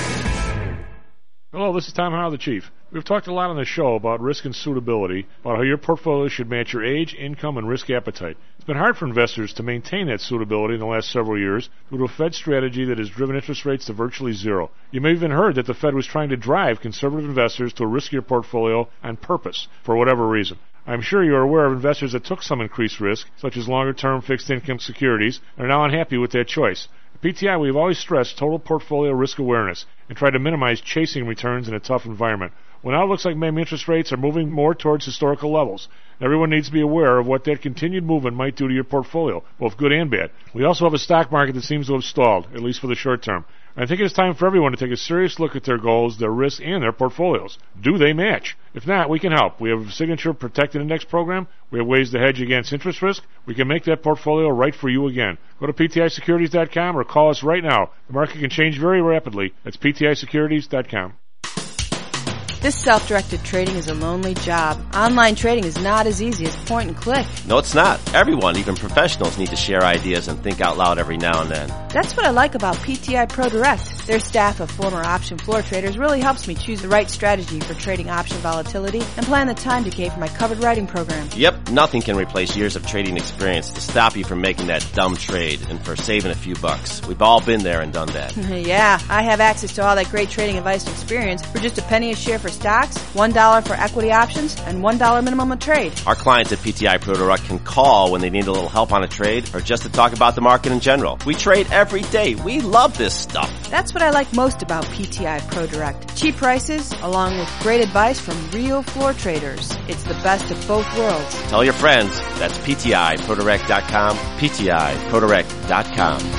Hello, this is Tom Howell, the Chief. We've talked a lot on the show about risk and suitability, about how your portfolio should match your age, income, and risk appetite. It's been hard for investors to maintain that suitability in the last several years due to a Fed strategy that has driven interest rates to virtually zero. You may have even heard that the Fed was trying to drive conservative investors to a riskier portfolio on purpose, for whatever reason. I'm sure you're aware of investors that took some increased risk, such as longer-term fixed-income securities, and are now unhappy with that choice. At PTI, we've always stressed total portfolio risk awareness and tried to minimize chasing returns in a tough environment. Well, now it looks like maybe interest rates are moving more towards historical levels. Everyone needs to be aware of what that continued movement might do to your portfolio, both good and bad. We also have a stock market that seems to have stalled, at least for the short term. I think it's time for everyone to take a serious look at their goals, their risks, and their portfolios. Do they match? If not, we can help. We have a Signature Protected Index program. We have ways to hedge against interest risk. We can make that portfolio right for you again. Go to PTIsecurities.com or call us right now. The market can change very rapidly. That's PTIsecurities.com. This self-directed trading is a lonely job. Online trading is not as easy as point and click. No, it's not. Everyone, even professionals, need to share ideas and think out loud every now and then. That's what I like about PTI Pro Direct. Their staff of former option floor traders really helps me choose the right strategy for trading option volatility and plan the time decay for my covered writing program. Yep, nothing can replace years of trading experience to stop you from making that dumb trade and for saving a few bucks. We've all been there and done that. Yeah, I have access to all that great trading advice and experience for just a penny a share for stocks, $1 for equity options, and $1 minimum a trade. Our clients at PTI Pro Direct can call when they need a little help on a trade or just to talk about the market in general. We trade every day. We love this stuff. That's what I like most about PTI Pro Direct. Cheap prices, along with great advice from real floor traders. It's the best of both worlds. Tell your friends. That's PTIProDirect.com, PTIProDirect.com.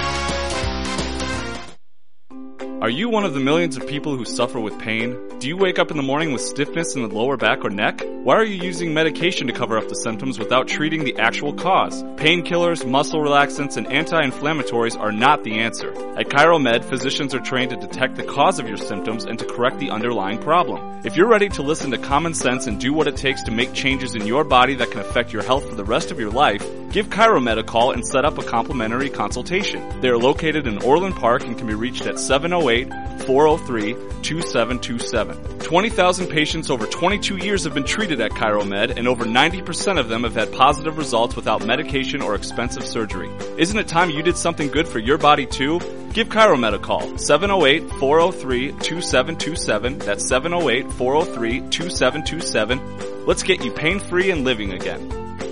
Are you one of the millions of people who suffer with pain? Do you wake up in the morning with stiffness in the lower back or neck? Why are you using medication to cover up the symptoms without treating the actual cause? Painkillers, muscle relaxants, and anti-inflammatories are not the answer. At ChiroMed, physicians are trained to detect the cause of your symptoms and to correct the underlying problem. If you're ready to listen to common sense and do what it takes to make changes in your body that can affect your health for the rest of your life, give ChiroMed a call and set up a complimentary consultation. They are located in Orland Park and can be reached at 708-403-2727. 20,000 patients over 22 years have been treated at ChiroMed, and over 90% of them have had positive results without medication or expensive surgery. Isn't it time you did something good for your body too? Give ChiroMed a call, 708-403-2727. That's 708-403-2727. Let's get you pain-free and living again.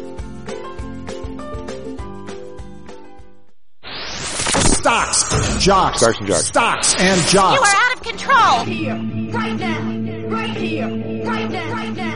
Stocks, jocks, Stocks and jocks. Stocks and jocks. You are out of control. Here, right now, right here, right now, right now.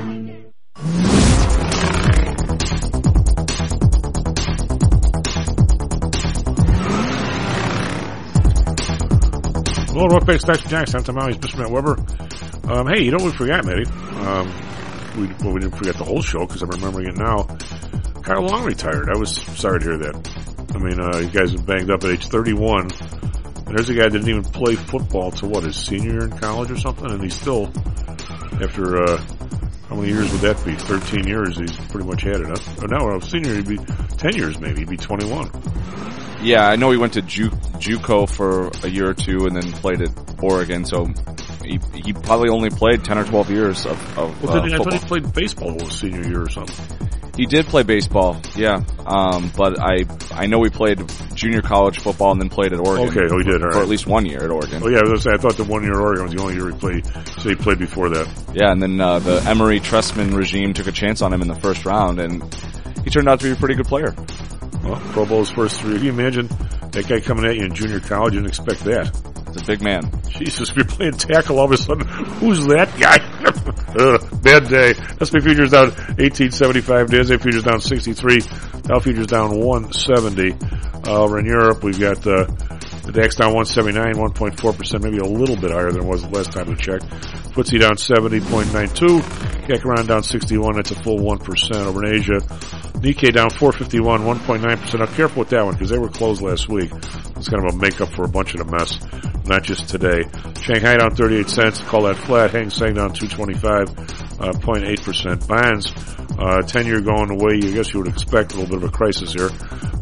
Hello, welcome back to Stocks and Jocks. I'm Tom Howell, Mr. Matt Weber. Hey, you know what we forgot, Matty? We didn't forget the whole show because I'm remembering it now. Kyle Long retired. I was sorry to hear that. I mean, you guys have banged up at age 31. And there's a guy that didn't even play football till his senior year in college or something, and he's still, after, how many years would that be? 13 years, he's pretty much had it, huh? Or no, senior, he'd be 10 years maybe, he'd be 21. Yeah, I know he went to JUCO for a year or two and then played at Oregon, so he probably only played 10 or 12 years of football. I thought he played baseball his senior year or something. He did play baseball, yeah. But I know he played junior college football and then played at Oregon. Okay, he did, all right. For at least 1 year at Oregon. Oh yeah, I thought the 1 year at Oregon was the only year he played, so he played before that. Yeah, and then the Emory Trestman regime took a chance on him in the first round, and he turned out to be a pretty good player. Well, Pro Bowl's first 3. Can you imagine that guy coming at you in junior college? You didn't expect that. He's a big man. Jesus, if you're playing tackle, all of a sudden, who's that guy? Bad day. S&P futures down 1875. The S&P futures down 63. Dow futures down 170. Over in Europe, we've got the DAX down 179, 1.4%, maybe a little bit higher than it was the last time we checked. FTSE down 70.92. CAC down 61. That's a full 1%. Over in Asia, Nikkei down 451, 1.9%. Now, careful with that one because they were closed last week. It's kind of a makeup for a bunch of the mess, not just today. Shanghai down 38 cents. Call that flat. Hang Seng down 225, 0.8%. Bonds, 10-year going the way I guess you would expect. A little bit of a crisis here.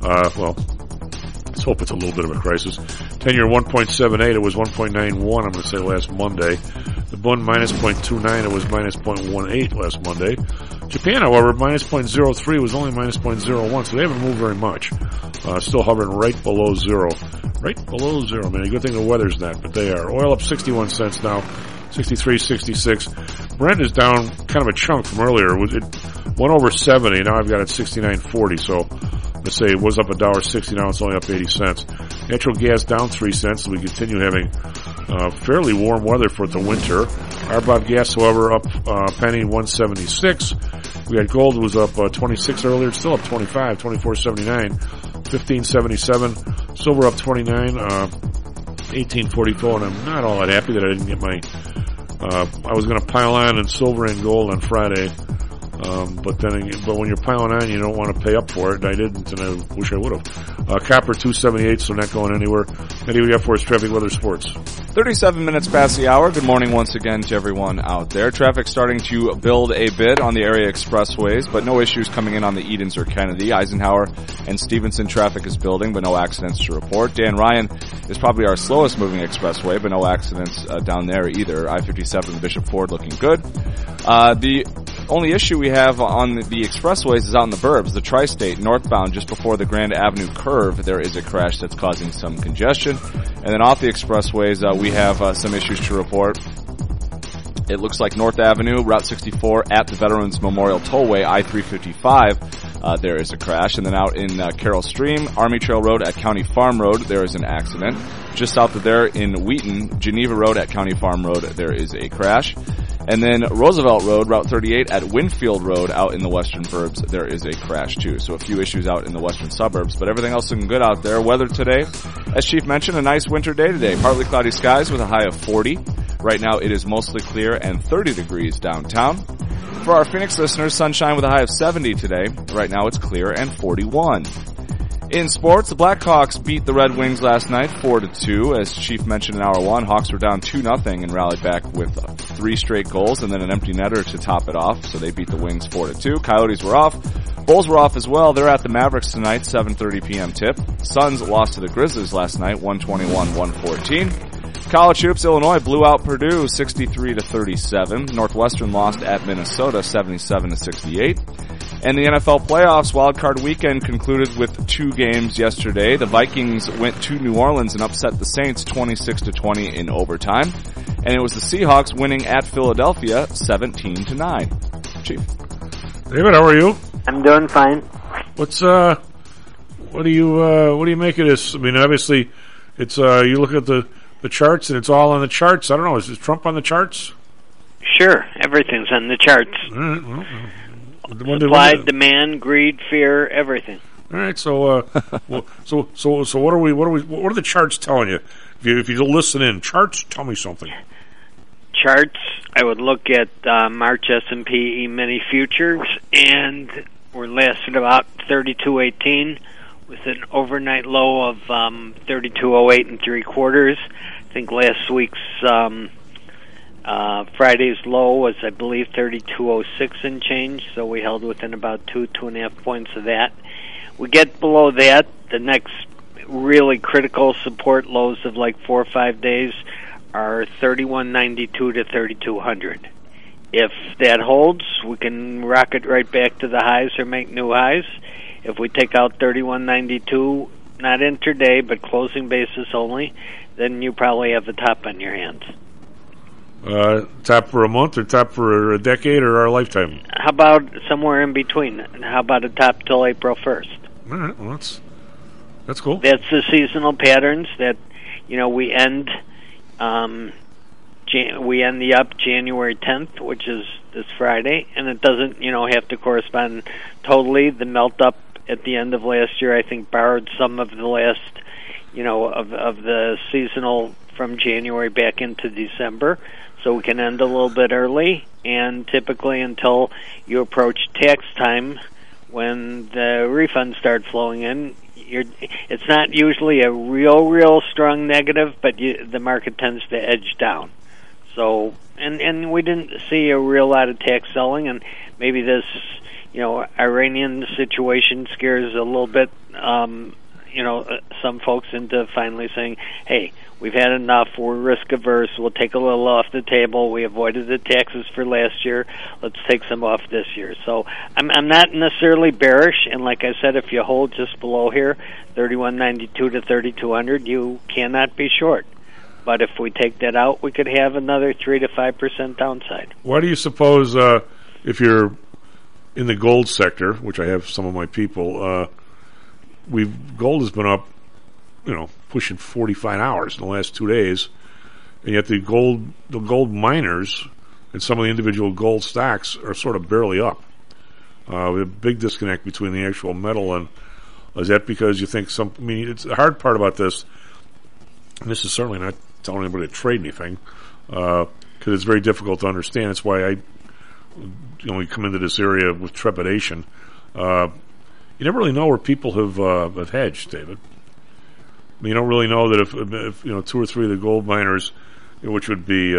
Let's hope it's a little bit of a crisis. 10-year 1.78. It was 1.91, I'm going to say, last Monday. The Bund minus 0.29. It was minus 0.18 last Monday. Japan, however, minus 0.03 was only minus 0.01, so they haven't moved very much. Still hovering right below zero. Right below zero, man. Good thing the weather's not, but they are. Oil up 61 cents now. 63.66. Brent is down kind of a chunk from earlier. It went over 70. Now I've got it 69.40, so let's say it was up $1.60, now it's only up 80 cents. Natural gas down 3 cents, so we continue having fairly warm weather for the winter. RBOB gas, however, up penny 176. We had gold was up 26 earlier, it's still up 25, 24.79, 15.77. Silver up 29, 18.44, and I'm not all that happy that I didn't get my I was going to pile on in silver and gold on Friday. But when you're piling on, you don't want to pay up for it. And I didn't, and I wish I would have. Copper 278, so not going anywhere. And here we got for us traffic, weather, sports. 37 minutes past the hour. Good morning once again to everyone out there. Traffic starting to build a bit on the area expressways, but no issues coming in on the Edens or Kennedy. Eisenhower and Stevenson traffic is building, but no accidents to report. Dan Ryan is probably our slowest moving expressway, but no accidents down there either. I-57 and Bishop Ford looking good. The only issue we have on the expressways is out in the burbs. The Tri-State northbound just before the Grand Avenue curve, there is a crash that's causing some congestion. And then off the expressways, we have some issues to report. It looks like North Avenue, Route 64 at the Veterans Memorial Tollway, I-355, there is a crash. And then out in Carroll Stream, Army Trail Road at County Farm Road, there is an accident. Just south of there in Wheaton, Geneva Road at County Farm Road, there is a crash. And then Roosevelt Road, Route 38 at Winfield Road out in the western burbs, there is a crash too. So a few issues out in the western suburbs, but everything else looking good out there. Weather today, as Chief mentioned, a nice winter day today. Partly cloudy skies with a high of 40. Right now it is mostly clear and 30 degrees downtown. For our Phoenix listeners, sunshine with a high of 70 today. Right now it's clear and 41. In sports, the Blackhawks beat the Red Wings last night 4-2. As Chief mentioned in hour one, Hawks were down 2-0 and rallied back with 3 straight goals and then an empty netter to top it off. So they beat the Wings 4-2. Coyotes were off. Bulls were off as well. They're at the Mavericks tonight, 7:30 p.m. tip. Suns lost to the Grizzlies last night, 121-114. College hoops, Illinois blew out Purdue 63-37. Northwestern lost at Minnesota 77-68. And the NFL playoffs wildcard weekend concluded with 2 games yesterday. The Vikings went to New Orleans and upset the Saints 26-20 in overtime. And it was the Seahawks winning at Philadelphia 17-9. Chief. David, how are you? I'm doing fine. What do you make of this? I mean, obviously it's you look at the charts and it's all on the charts. I don't know, is Trump on the charts? Sure, everything's on the charts. All right, well, supply, demand, greed, fear, everything. All right, so so what are the charts telling you? If you listen in, charts tell me something. Charts, I would look at March S&P E-mini futures, and we're last at about 32.18. with an overnight low of 32.08 and 3/4. I think last week's Friday's low was, I believe, 32.06 and change, so we held within about 2.5 points of that. We get below that, the next really critical support lows of like 4 or 5 days are 31.92 to 3200. If that holds, we can rocket right back to the highs or make new highs. If we take out 31.92, not intraday, but closing basis only, then you probably have the top on your hands. Top for a month or top for a decade or our lifetime? How about somewhere in between? How about a top till April 1st? All right, well, that's cool. That's the seasonal patterns that, we end the up January 10th, which is this Friday, and it doesn't, have to correspond totally. The melt up at the end of last year, I think, borrowed some of the last, of the seasonal from January back into December, so we can end a little bit early, and typically until you approach tax time, when the refunds start flowing in, it's not usually a real strong negative, but the market tends to edge down. So, and we didn't see a real lot of tax selling, and maybe this, Iranian situation scares a little bit, some folks into finally saying, hey, we've had enough, we're risk averse, we'll take a little off the table, we avoided the taxes for last year, let's take some off this year. So I'm not necessarily bearish, and like I said, if you hold just below here, 31.92 to 3200, you cannot be short. But if we take that out, we could have another 3 to 5% downside. Why do you suppose, if you're in the gold sector, which I have some of my people, gold has been up, pushing 45 hours in the last 2 days, and yet the gold miners and some of the individual gold stocks are sort of barely up. With a big disconnect between the actual metal and is that because you think it's the hard part about this, and this is certainly not telling anybody to trade anything, because it's very difficult to understand. That's why we come into this area with trepidation. You never really know where people have hedged, David. I mean, you don't really know that if 2 or 3 of the gold miners, which would be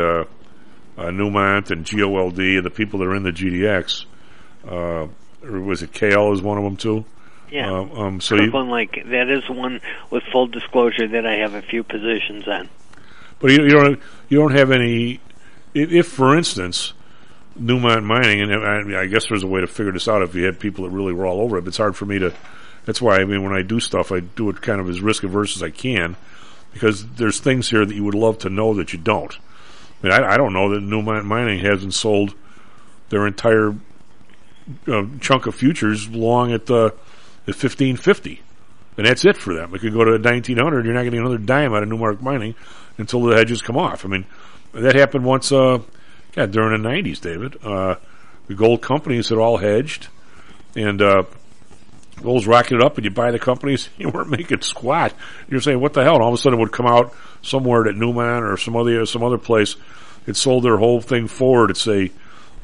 Newmont and GOLD, and the people that are in the GDX, or was it KL is one of them too? Yeah. So that is one with full disclosure that I have a few positions on. But you don't have any. If for instance, Newmont Mining, and I guess there's a way to figure this out if you had people that really were all over it. But it's hard for me to. That's why when I do stuff, I do it kind of as risk averse as I can, because there's things here that you would love to know that you don't. I mean, I don't know that Newmont Mining hasn't sold their entire chunk of futures long at 1550, and that's it for them. It could go to 1900. You're not getting another dime out of Newmont Mining until the hedges come off. I mean, that happened once. During the 90s, David. The gold companies had all hedged, and gold's rocketed up, and you buy the companies, you weren't making squat. You're saying, what the hell? And all of a sudden it would come out somewhere at Newmont or some other place. It sold their whole thing forward at, say,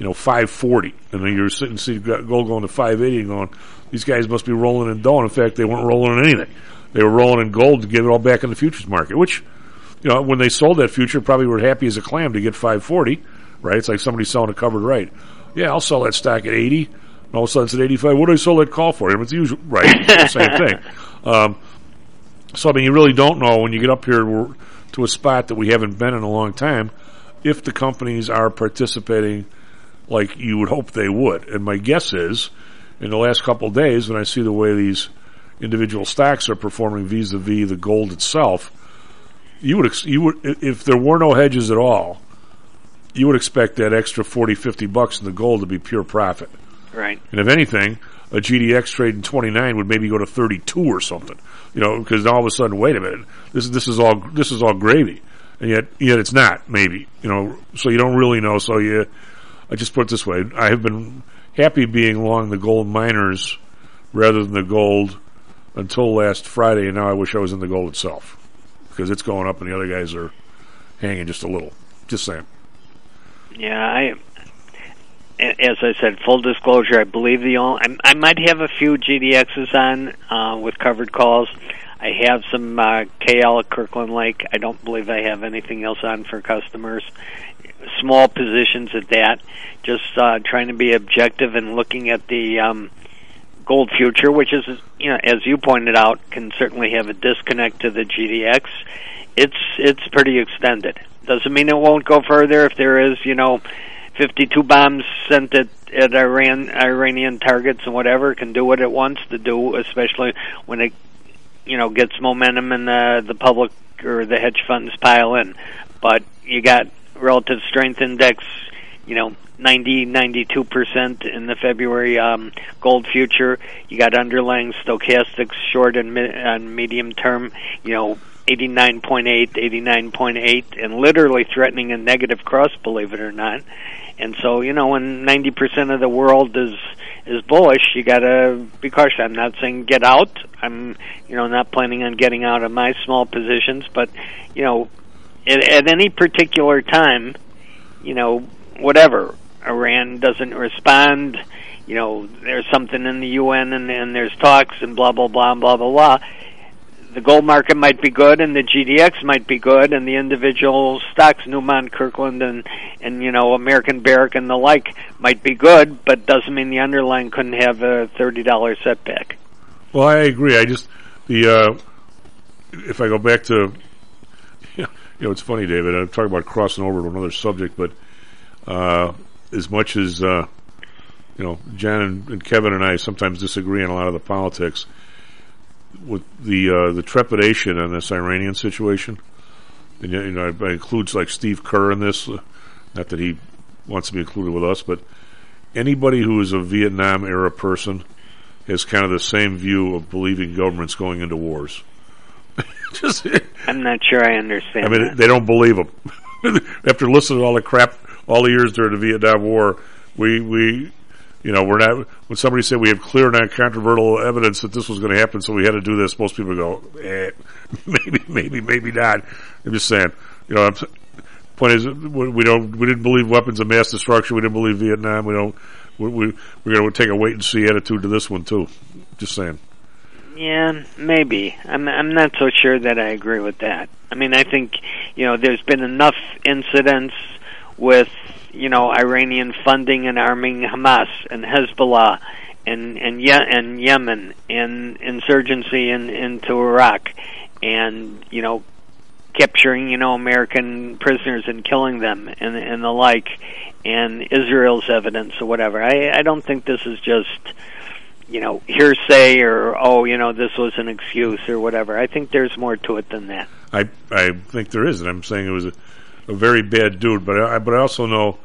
540. And then you're sitting and see gold going to 580 and going, these guys must be rolling in dough. And in fact, they weren't rolling in anything. They were rolling in gold to get it all back in the futures market, which, when they sold that future, probably were happy as a clam to get 540, right? It's like somebody selling a covered right. Yeah, I'll sell that stock at 80. And all of a sudden it's at 85. What do I sell that call for? It's usually, right, it's the same thing. So, you really don't know when you get up here to a spot that we haven't been in a long time if the companies are participating like you would hope they would. And my guess is, in the last couple of days, when I see the way these individual stocks are performing vis-a-vis the gold itself, you would if there were no hedges at all, you would expect that extra $40-50 in the gold to be pure profit. Right. And if anything, a GDX trading 29 would maybe go to 32 or something. Because all of a sudden, wait a minute, this is all gravy, and yet it's not, maybe. So you don't really know. So I just put it this way: I have been happy being long the gold miners rather than the gold until last Friday, and now I wish I was in the gold itself, because it's going up and the other guys are hanging just a little. Just saying. Yeah, as I said, full disclosure, I believe I might have a few GDXs on with covered calls. I have some KL at Kirkland Lake. I don't believe I have anything else on for customers. Small positions at that. Just trying to be objective and looking at the gold future, which is, as you pointed out, can certainly have a disconnect to the GDX. It's pretty extended. Doesn't mean it won't go further if there is, 52 bombs sent at Iranian targets and whatever. It can do what it wants to do, especially when it gets momentum and the public or the hedge funds pile in. But you got relative strength index, 92% in the February gold future. You got underlying stochastics short and medium term, 89.8, 89.8, and literally threatening a negative cross, believe it or not. And so, when 90% of the world is bullish, you got to be cautious. I'm not saying get out. I'm, not planning on getting out of my small positions, but, at any particular time, whatever, Iran doesn't respond, there's something in the UN and there's talks and blah, blah, blah, blah, blah, blah. The gold market might be good and the GDX might be good and the individual stocks, Newmont, Kirkland, and American Barrick and the like might be good, but doesn't mean the underlying couldn't have a $30 setback. Well, I agree. If I go back to, it's funny, David, I'm talking about crossing over to another subject, but as much as, John and Kevin and I sometimes disagree on a lot of the politics, with the trepidation on this Iranian situation, and it includes like Steve Kerr in this, not that he wants to be included with us, but anybody who is a Vietnam era person has kind of the same view of believing governments going into wars. I'm not sure I understand. I mean, that. They don't believe them. After listening to all the crap all the years during the Vietnam War, we're not. When somebody said we have clear, non-controversial evidence that this was going to happen, so we had to do this, most people go, maybe not. I'm just saying, point is, we didn't believe weapons of mass destruction. We didn't believe Vietnam. We're going to take a wait and see attitude to this one too. Just saying. Yeah, maybe. I'm not so sure that I agree with that. I mean, I think there's been enough incidents with Iranian funding and arming Hamas and Hezbollah and Yemen and insurgency into Iraq and capturing American prisoners and killing them and the like, and Israel's evidence or whatever. I don't think this is just hearsay or this was an excuse or whatever. I think there's more to it than that. I think there is, and I'm saying it was a very bad dude, but I also know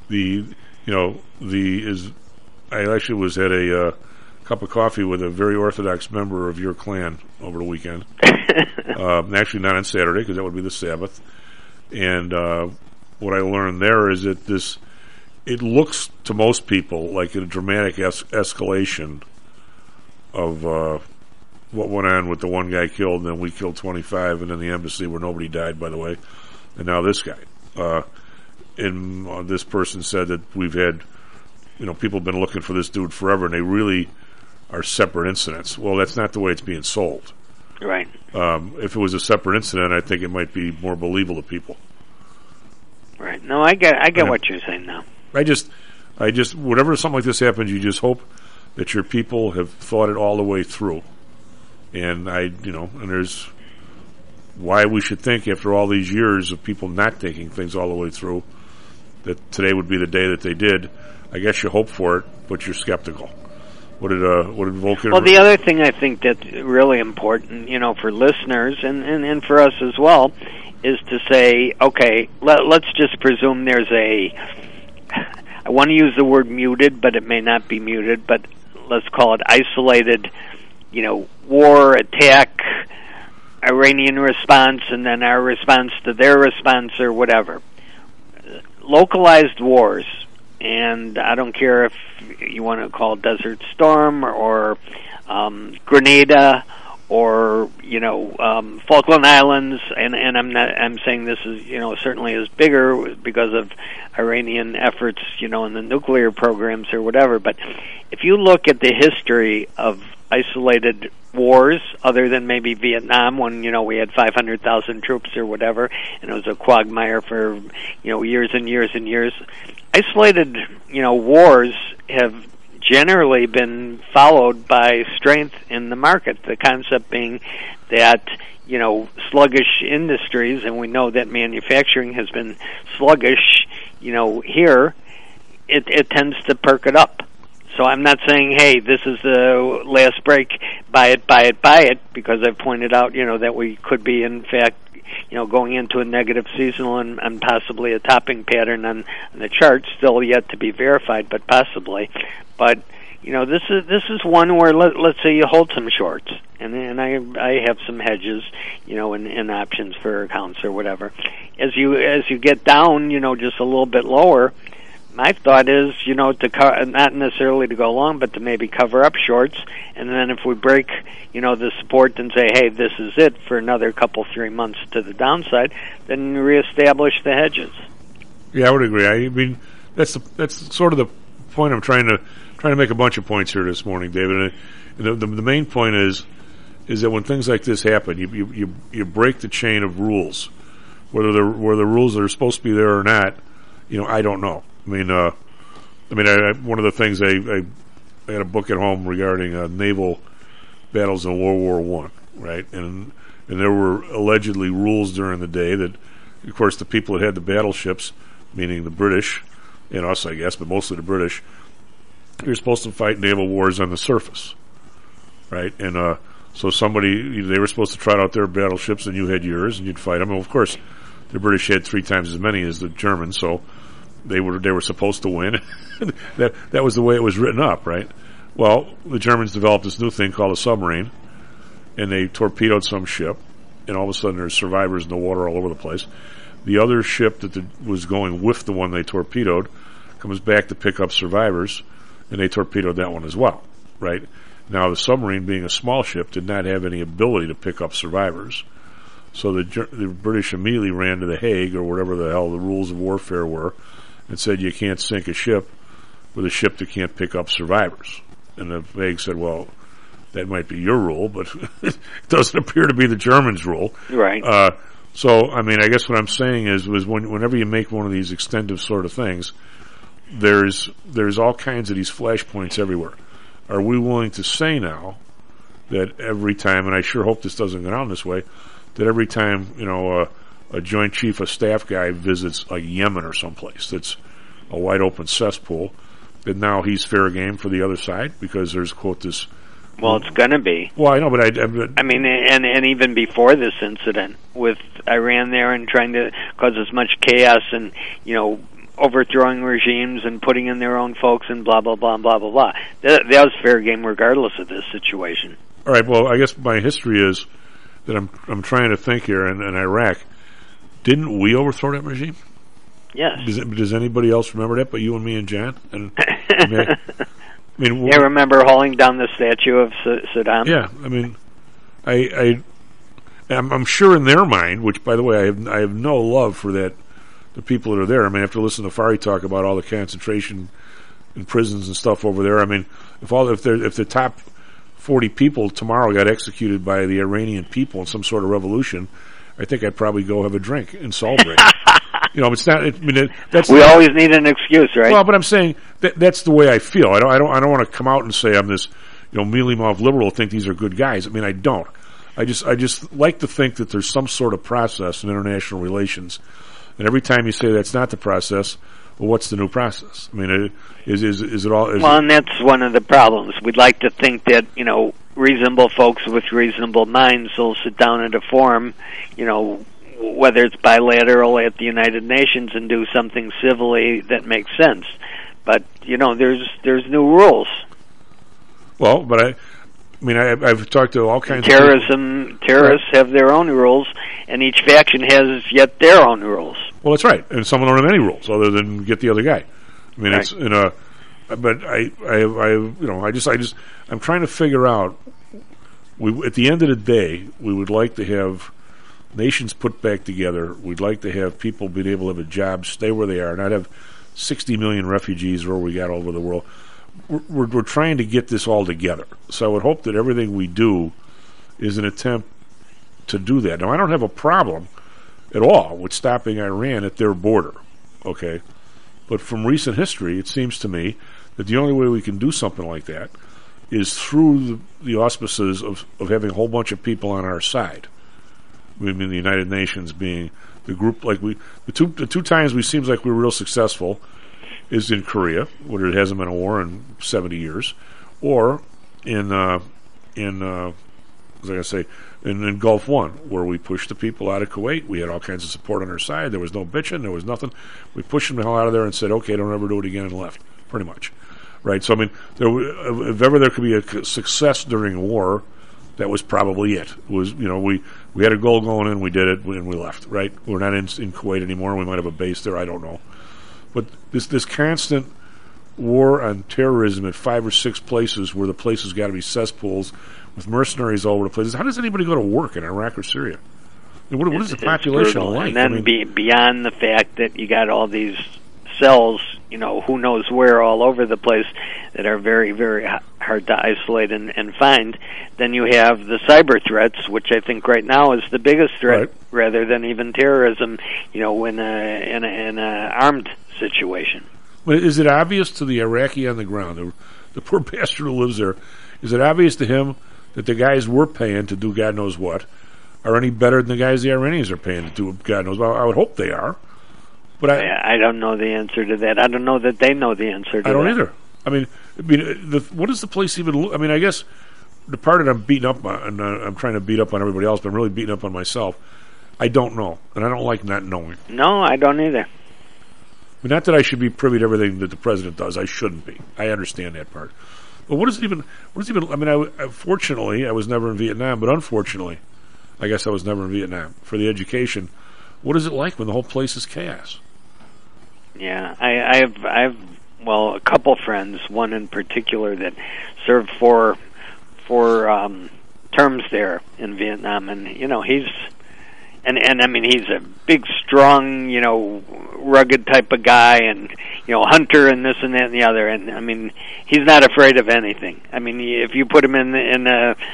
I actually was at a cup of coffee with a very orthodox member of your clan over the weekend. Actually, not on Saturday because that would be the Sabbath. And what I learned there is that it looks to most people like a dramatic escalation of what went on with the one guy killed, and then we killed 25, and then the embassy where nobody died, by the way, and now this guy. And this person said that we've had, people have been looking for this dude forever, and they really are separate incidents. Well, that's not the way it's being sold. Right. If it was a separate incident, I think it might be more believable to people. Right. No, I get what you're saying now. I just, whenever something like this happens, you just hope that your people have thought it all the way through. And and there's why we should think after all these years of people not thinking things all the way through, that today would be the day that they did. I guess you hope for it, but you're skeptical. What did Volker? Well, the other thing I think that's really important, for listeners and for us as well, is to say, okay, let's just presume there's I want to use the word muted, but it may not be muted, but let's call it isolated, war, attack, Iranian response, and then our response to their response or whatever. Localized wars, and I don't care if you want to call it Desert Storm or Grenada or Falkland Islands, and I'm saying this is certainly is bigger because of Iranian efforts in the nuclear programs or whatever. But if you look at the history of isolated wars, other than maybe Vietnam, when we had 500,000 troops or whatever, and it was a quagmire for years and years and years, isolated wars have generally been followed by strength in the market. The concept being that sluggish industries, and we know that manufacturing has been sluggish here, it tends to perk it up. So I'm not saying, hey, this is the last break, buy it, because I've pointed out that we could be in fact going into a negative seasonal and possibly a topping pattern on the chart, still yet to be verified, but possibly. But this is one where let's say you hold some shorts, and I have some hedges, in options for accounts or whatever. As you get down, just a little bit lower, my thought is, not necessarily to go long, but to maybe cover up shorts, and then if we break, the support and say, hey, this is it for another 3 months to the downside, then reestablish the hedges. Yeah, I would agree. I mean, that's sort of the point I'm trying to make a bunch of points here this morning, David. And the main point is that when things like this happen, you break the chain of rules, whether the rules are supposed to be there or not. I don't know. I mean, one of the things I had a book at home regarding naval battles in World War I, right? And there were allegedly rules during the day that, of course, the people that had the battleships, meaning the British and us, I guess, but mostly the British, you're supposed to fight naval wars on the surface, right? And so they were supposed to trot out their battleships, and you had yours, and you'd fight them. And of course, the British had 3 times as many as the Germans, so they were supposed to win. that was the way it was written up, right? Well, the Germans developed this new thing called a submarine, and they torpedoed some ship, and all of a sudden there's survivors in the water all over the place. The other ship that was going with the one they torpedoed comes back to pick up survivors, and they torpedoed that one as well, right? Now, the submarine, being a small ship, did not have any ability to pick up survivors. So the British immediately ran to The Hague, or whatever the hell the rules of warfare were, and said you can't sink a ship with a ship that can't pick up survivors. And the Hague said, well, that might be your rule, but it doesn't appear to be the Germans' rule. Right. So, I mean, I guess what I'm saying is whenever you make one of these extended sort of things, there's all kinds of these flashpoints everywhere. Are we willing to say now that every time, and I sure hope this doesn't go down this way, that every time, a Joint Chief of Staff guy visits like Yemen or someplace that's a wide open cesspool, that now he's fair game for the other side because there's, quote, this... Well, it's going to be. Well, I know, but I mean, and even before this incident with Iran there and trying to cause as much chaos and, overthrowing regimes and putting in their own folks and blah, blah, blah, blah, blah, blah. That was fair game regardless of this situation. All right, well, I guess my history is that I'm trying to think here, in Iraq, didn't we overthrow that regime? Yes. Does anybody else remember that but you and me and John? And I mean, I remember hauling down the statue of Saddam. Yeah, I mean, I'm sure in their mind, which, by the way, I have no love for the people that are there. I mean, after listening to Fari talk about all the concentration in prisons and stuff over there, I mean, if the top 40 people tomorrow got executed by the Iranian people in some sort of revolution, I think I'd probably go have a drink and celebrate. It's not. We always need an excuse, right? Well, but I'm saying that's the way I feel. I don't want to come out and say I'm this, mealy-mouthed liberal. Think these are good guys. I mean, I don't. I just like to think that there's some sort of process in international relations, and every time you say that's not the process, well, what's the new process? I mean, is it all? And that's one of the problems. We'd like to think that reasonable folks with reasonable minds will sit down at a forum, whether it's bilateral at the United Nations, and do something civilly that makes sense. But there's new rules. Well, but I've talked to all kinds of terrorists have their own rules, and each faction has yet their own rules. Well, that's right, and some don't have any rules other than get the other guy. I mean, right. But I'm trying to figure out at the end of the day, we would like to have nations put back together. We'd like to have people being able to have a job, stay where they are, not have 60 million refugees where we got all over the world. We're trying to get this all together. So I would hope that everything we do is an attempt to do that. Now, I don't have a problem at all with stopping Iran at their border, okay? But from recent history, it seems to me that the only way we can do something like that is through the auspices of having a whole bunch of people on our side. I mean, the United Nations being the group, like the two times we seems like we were real successful is in Korea, where it hasn't been a war in 70 years, or in Gulf One, where we pushed the people out of Kuwait. We had all kinds of support on our side. There was no bitching. There was nothing. We pushed them the hell out of there and said, okay, don't ever do it again, and left, pretty much. Right? So, I mean, if ever there could be a success during a war, that was probably it. It was, we had a goal going in, we did it, and we left, right? We're not in Kuwait anymore. We might have a base there. I don't know. But this constant war on terrorism at 5 or 6 places where the places got to be cesspools with mercenaries all over the place. How does anybody go to work in Iraq or Syria? I mean, what is the population like? And then beyond the fact that you got all these cells, who knows where all over the place that are very, very hard to isolate and find, then you have the cyber threats, which I think right now is the biggest threat, rather than even terrorism, in a armed situation. But is it obvious to the Iraqi on the ground, the poor bastard who lives there, is it obvious to him that the guys we're paying to do God knows what are any better than the guys the Iranians are paying to do God knows what? I would hope they are. But I don't know the answer to that. I don't know that they know the answer to that. I don't either. I mean, what does the place even look? I mean, I guess the part that I'm beating up on, and I'm trying to beat up on everybody else, but I'm really beating up on myself, I don't know. And I don't like not knowing. No, I don't either. But not that I should be privy to everything that the president does. I shouldn't be. I understand that part. But what is it even, I mean, fortunately, I was never in Vietnam, but unfortunately, I guess I was never in Vietnam. For the education, what is it like when the whole place is chaos? Yeah, I've a couple friends, one in particular that served four terms there in Vietnam, and he's I mean he's a big, strong, rugged type of guy, and hunter and this and that and the other, and I mean he's not afraid of anything. I mean if you put him in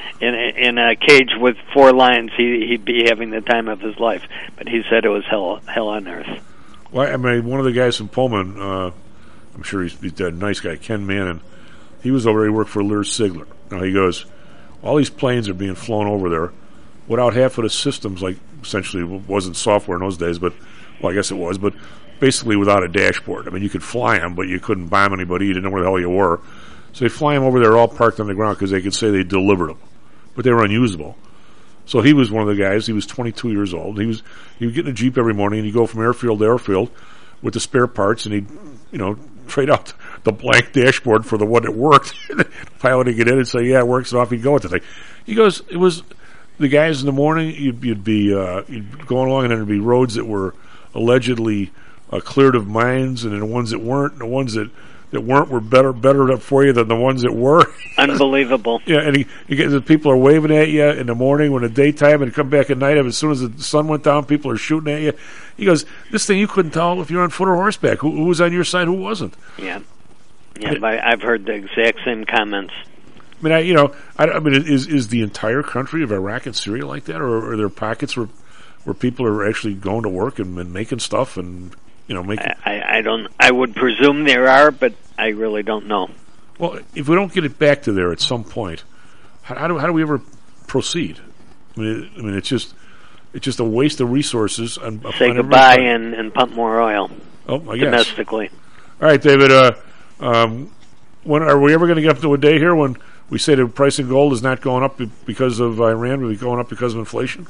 a cage with 4 lions, he'd be having the time of his life. But he said it was hell on earth. Well, I mean, one of the guys from Pullman, I'm sure he's a nice guy, Ken Mannon, he was over there, he worked for Lear Sigler. Now he goes, all these planes are being flown over there without half of the systems, like essentially it wasn't software in those days, but, well, I guess it was, but basically without a dashboard. I mean, you could fly them, but you couldn't bomb anybody, you didn't know where the hell you were. So they fly them over there all parked on the ground because they could say they delivered them, but they were unusable. So he was one of the guys. He was 22 years old. He would get in a Jeep every morning, and he'd go from airfield to airfield with the spare parts, and he'd, trade out the blank dashboard for the one that worked. Pilot would get in and say, yeah, it works, and off he'd go with the thing. He goes, it was the guys in the morning, you'd be going along, and there'd be roads that were allegedly cleared of mines, and then the ones that weren't, and the ones that weren't were better up for you than the ones that were. Unbelievable. Yeah, and the people are waving at you in the morning when the daytime, and come back at night. And as soon as the sun went down, people are shooting at you. He goes, this thing you couldn't tell if you're on foot or horseback. Who was on your side, who wasn't? Yeah. I've heard the exact same comments. I mean, I mean, is the entire country of Iraq and Syria like that, or are there pockets where people are actually going to work and making stuff and I would presume there are, but I really don't know. Well, if we don't get it back to there at some point, how do we ever proceed? I mean, it's just a waste of resources. Say goodbye and pump more oil. Oh, I guess domestically. All right, David. When are we ever going to get up to a day here when we say the price of gold is not going up because of Iran, but going up because of inflation?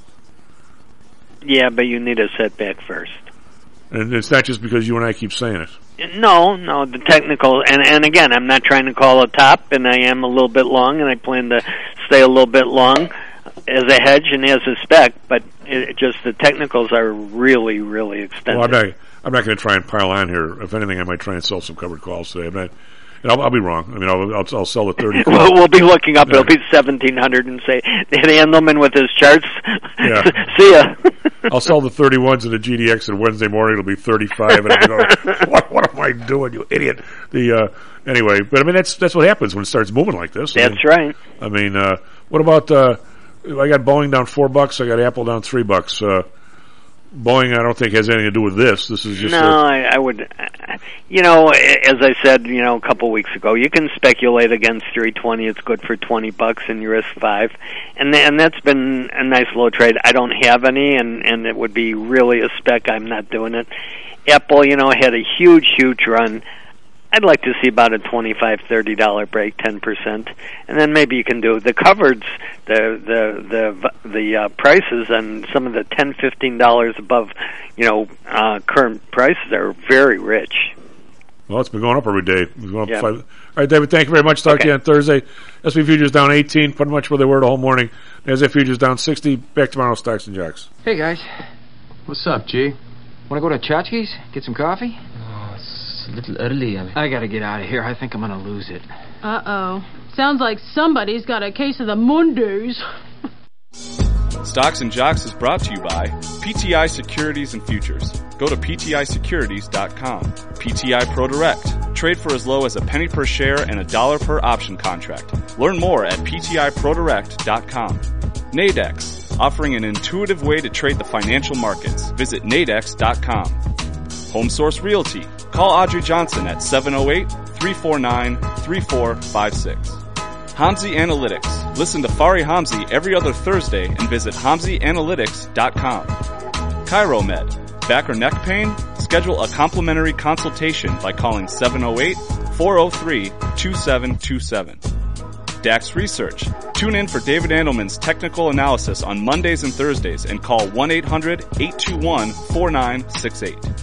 Yeah, but you need a setback first. And it's not just because you and I keep saying it. No, the technical, and again, I'm not trying to call a top, and I am a little bit long, and I plan to stay a little bit long as a hedge and as a spec, but just the technicals are really, really extensive. Well, I'm not going to try and pile on here. If anything, I might try and sell some covered calls today. And I'll be wrong. I mean, I'll sell the 30. We'll be looking up. It'll be 1,700 and say, Andelman with his charts. Yeah. See ya. I'll sell the 31s in the GDX, and Wednesday morning it'll be 35. And I'm going, what am I doing, you idiot? Anyway, but I mean, that's what happens when it starts moving like this. That's right. I mean, what about, I got Boeing down $4. I got Apple down $3. Boeing, I don't think has anything to do with this. This is just I would, as I said, a couple of weeks ago, you can speculate against 320. It's good for $20, and you risk 5, and that's been a nice low trade. I don't have any, and it would be really a spec. I'm not doing it. Apple, had a huge run. I'd like to see about a $25, $30 break, 10%, and then maybe you can do the covereds, the prices, and some of the $10, $15 above, current prices are very rich. Well, it's been going up every day. It's going up Yeah. 5. All right, David, thank you very much. Talk to you on Thursday. S&P futures down 18, pretty much where they were the whole morning. NASDAQ futures down 60. Back tomorrow, Stocks and Jocks. Hey, guys. What's up, G? Want to go to Chachki's? Get some coffee? Oh, it's a little early. I gotta get out of here. I think I'm gonna lose it. Uh-oh. Sounds like somebody's got a case of the Mondays. Stocks and Jocks is brought to you by PTI Securities and Futures. Go to PTIsecurities.com. PTI ProDirect. Trade for as low as a penny per share and $1 per option contract. Learn more at PTIProDirect.com. Nadex, offering an intuitive way to trade the financial markets. Visit Nadex.com. HomeSource Realty. Call Audrey Johnson at 708-349-3456. Hamzy Analytics. Listen to Fari Hamzy every other Thursday and visit HamzyAnalytics.com. ChiroMed. Back or neck pain? Schedule a complimentary consultation by calling 708-403-2727. DAX Research. Tune in for David Andelman's technical analysis on Mondays and Thursdays and call 1-800-821-4968.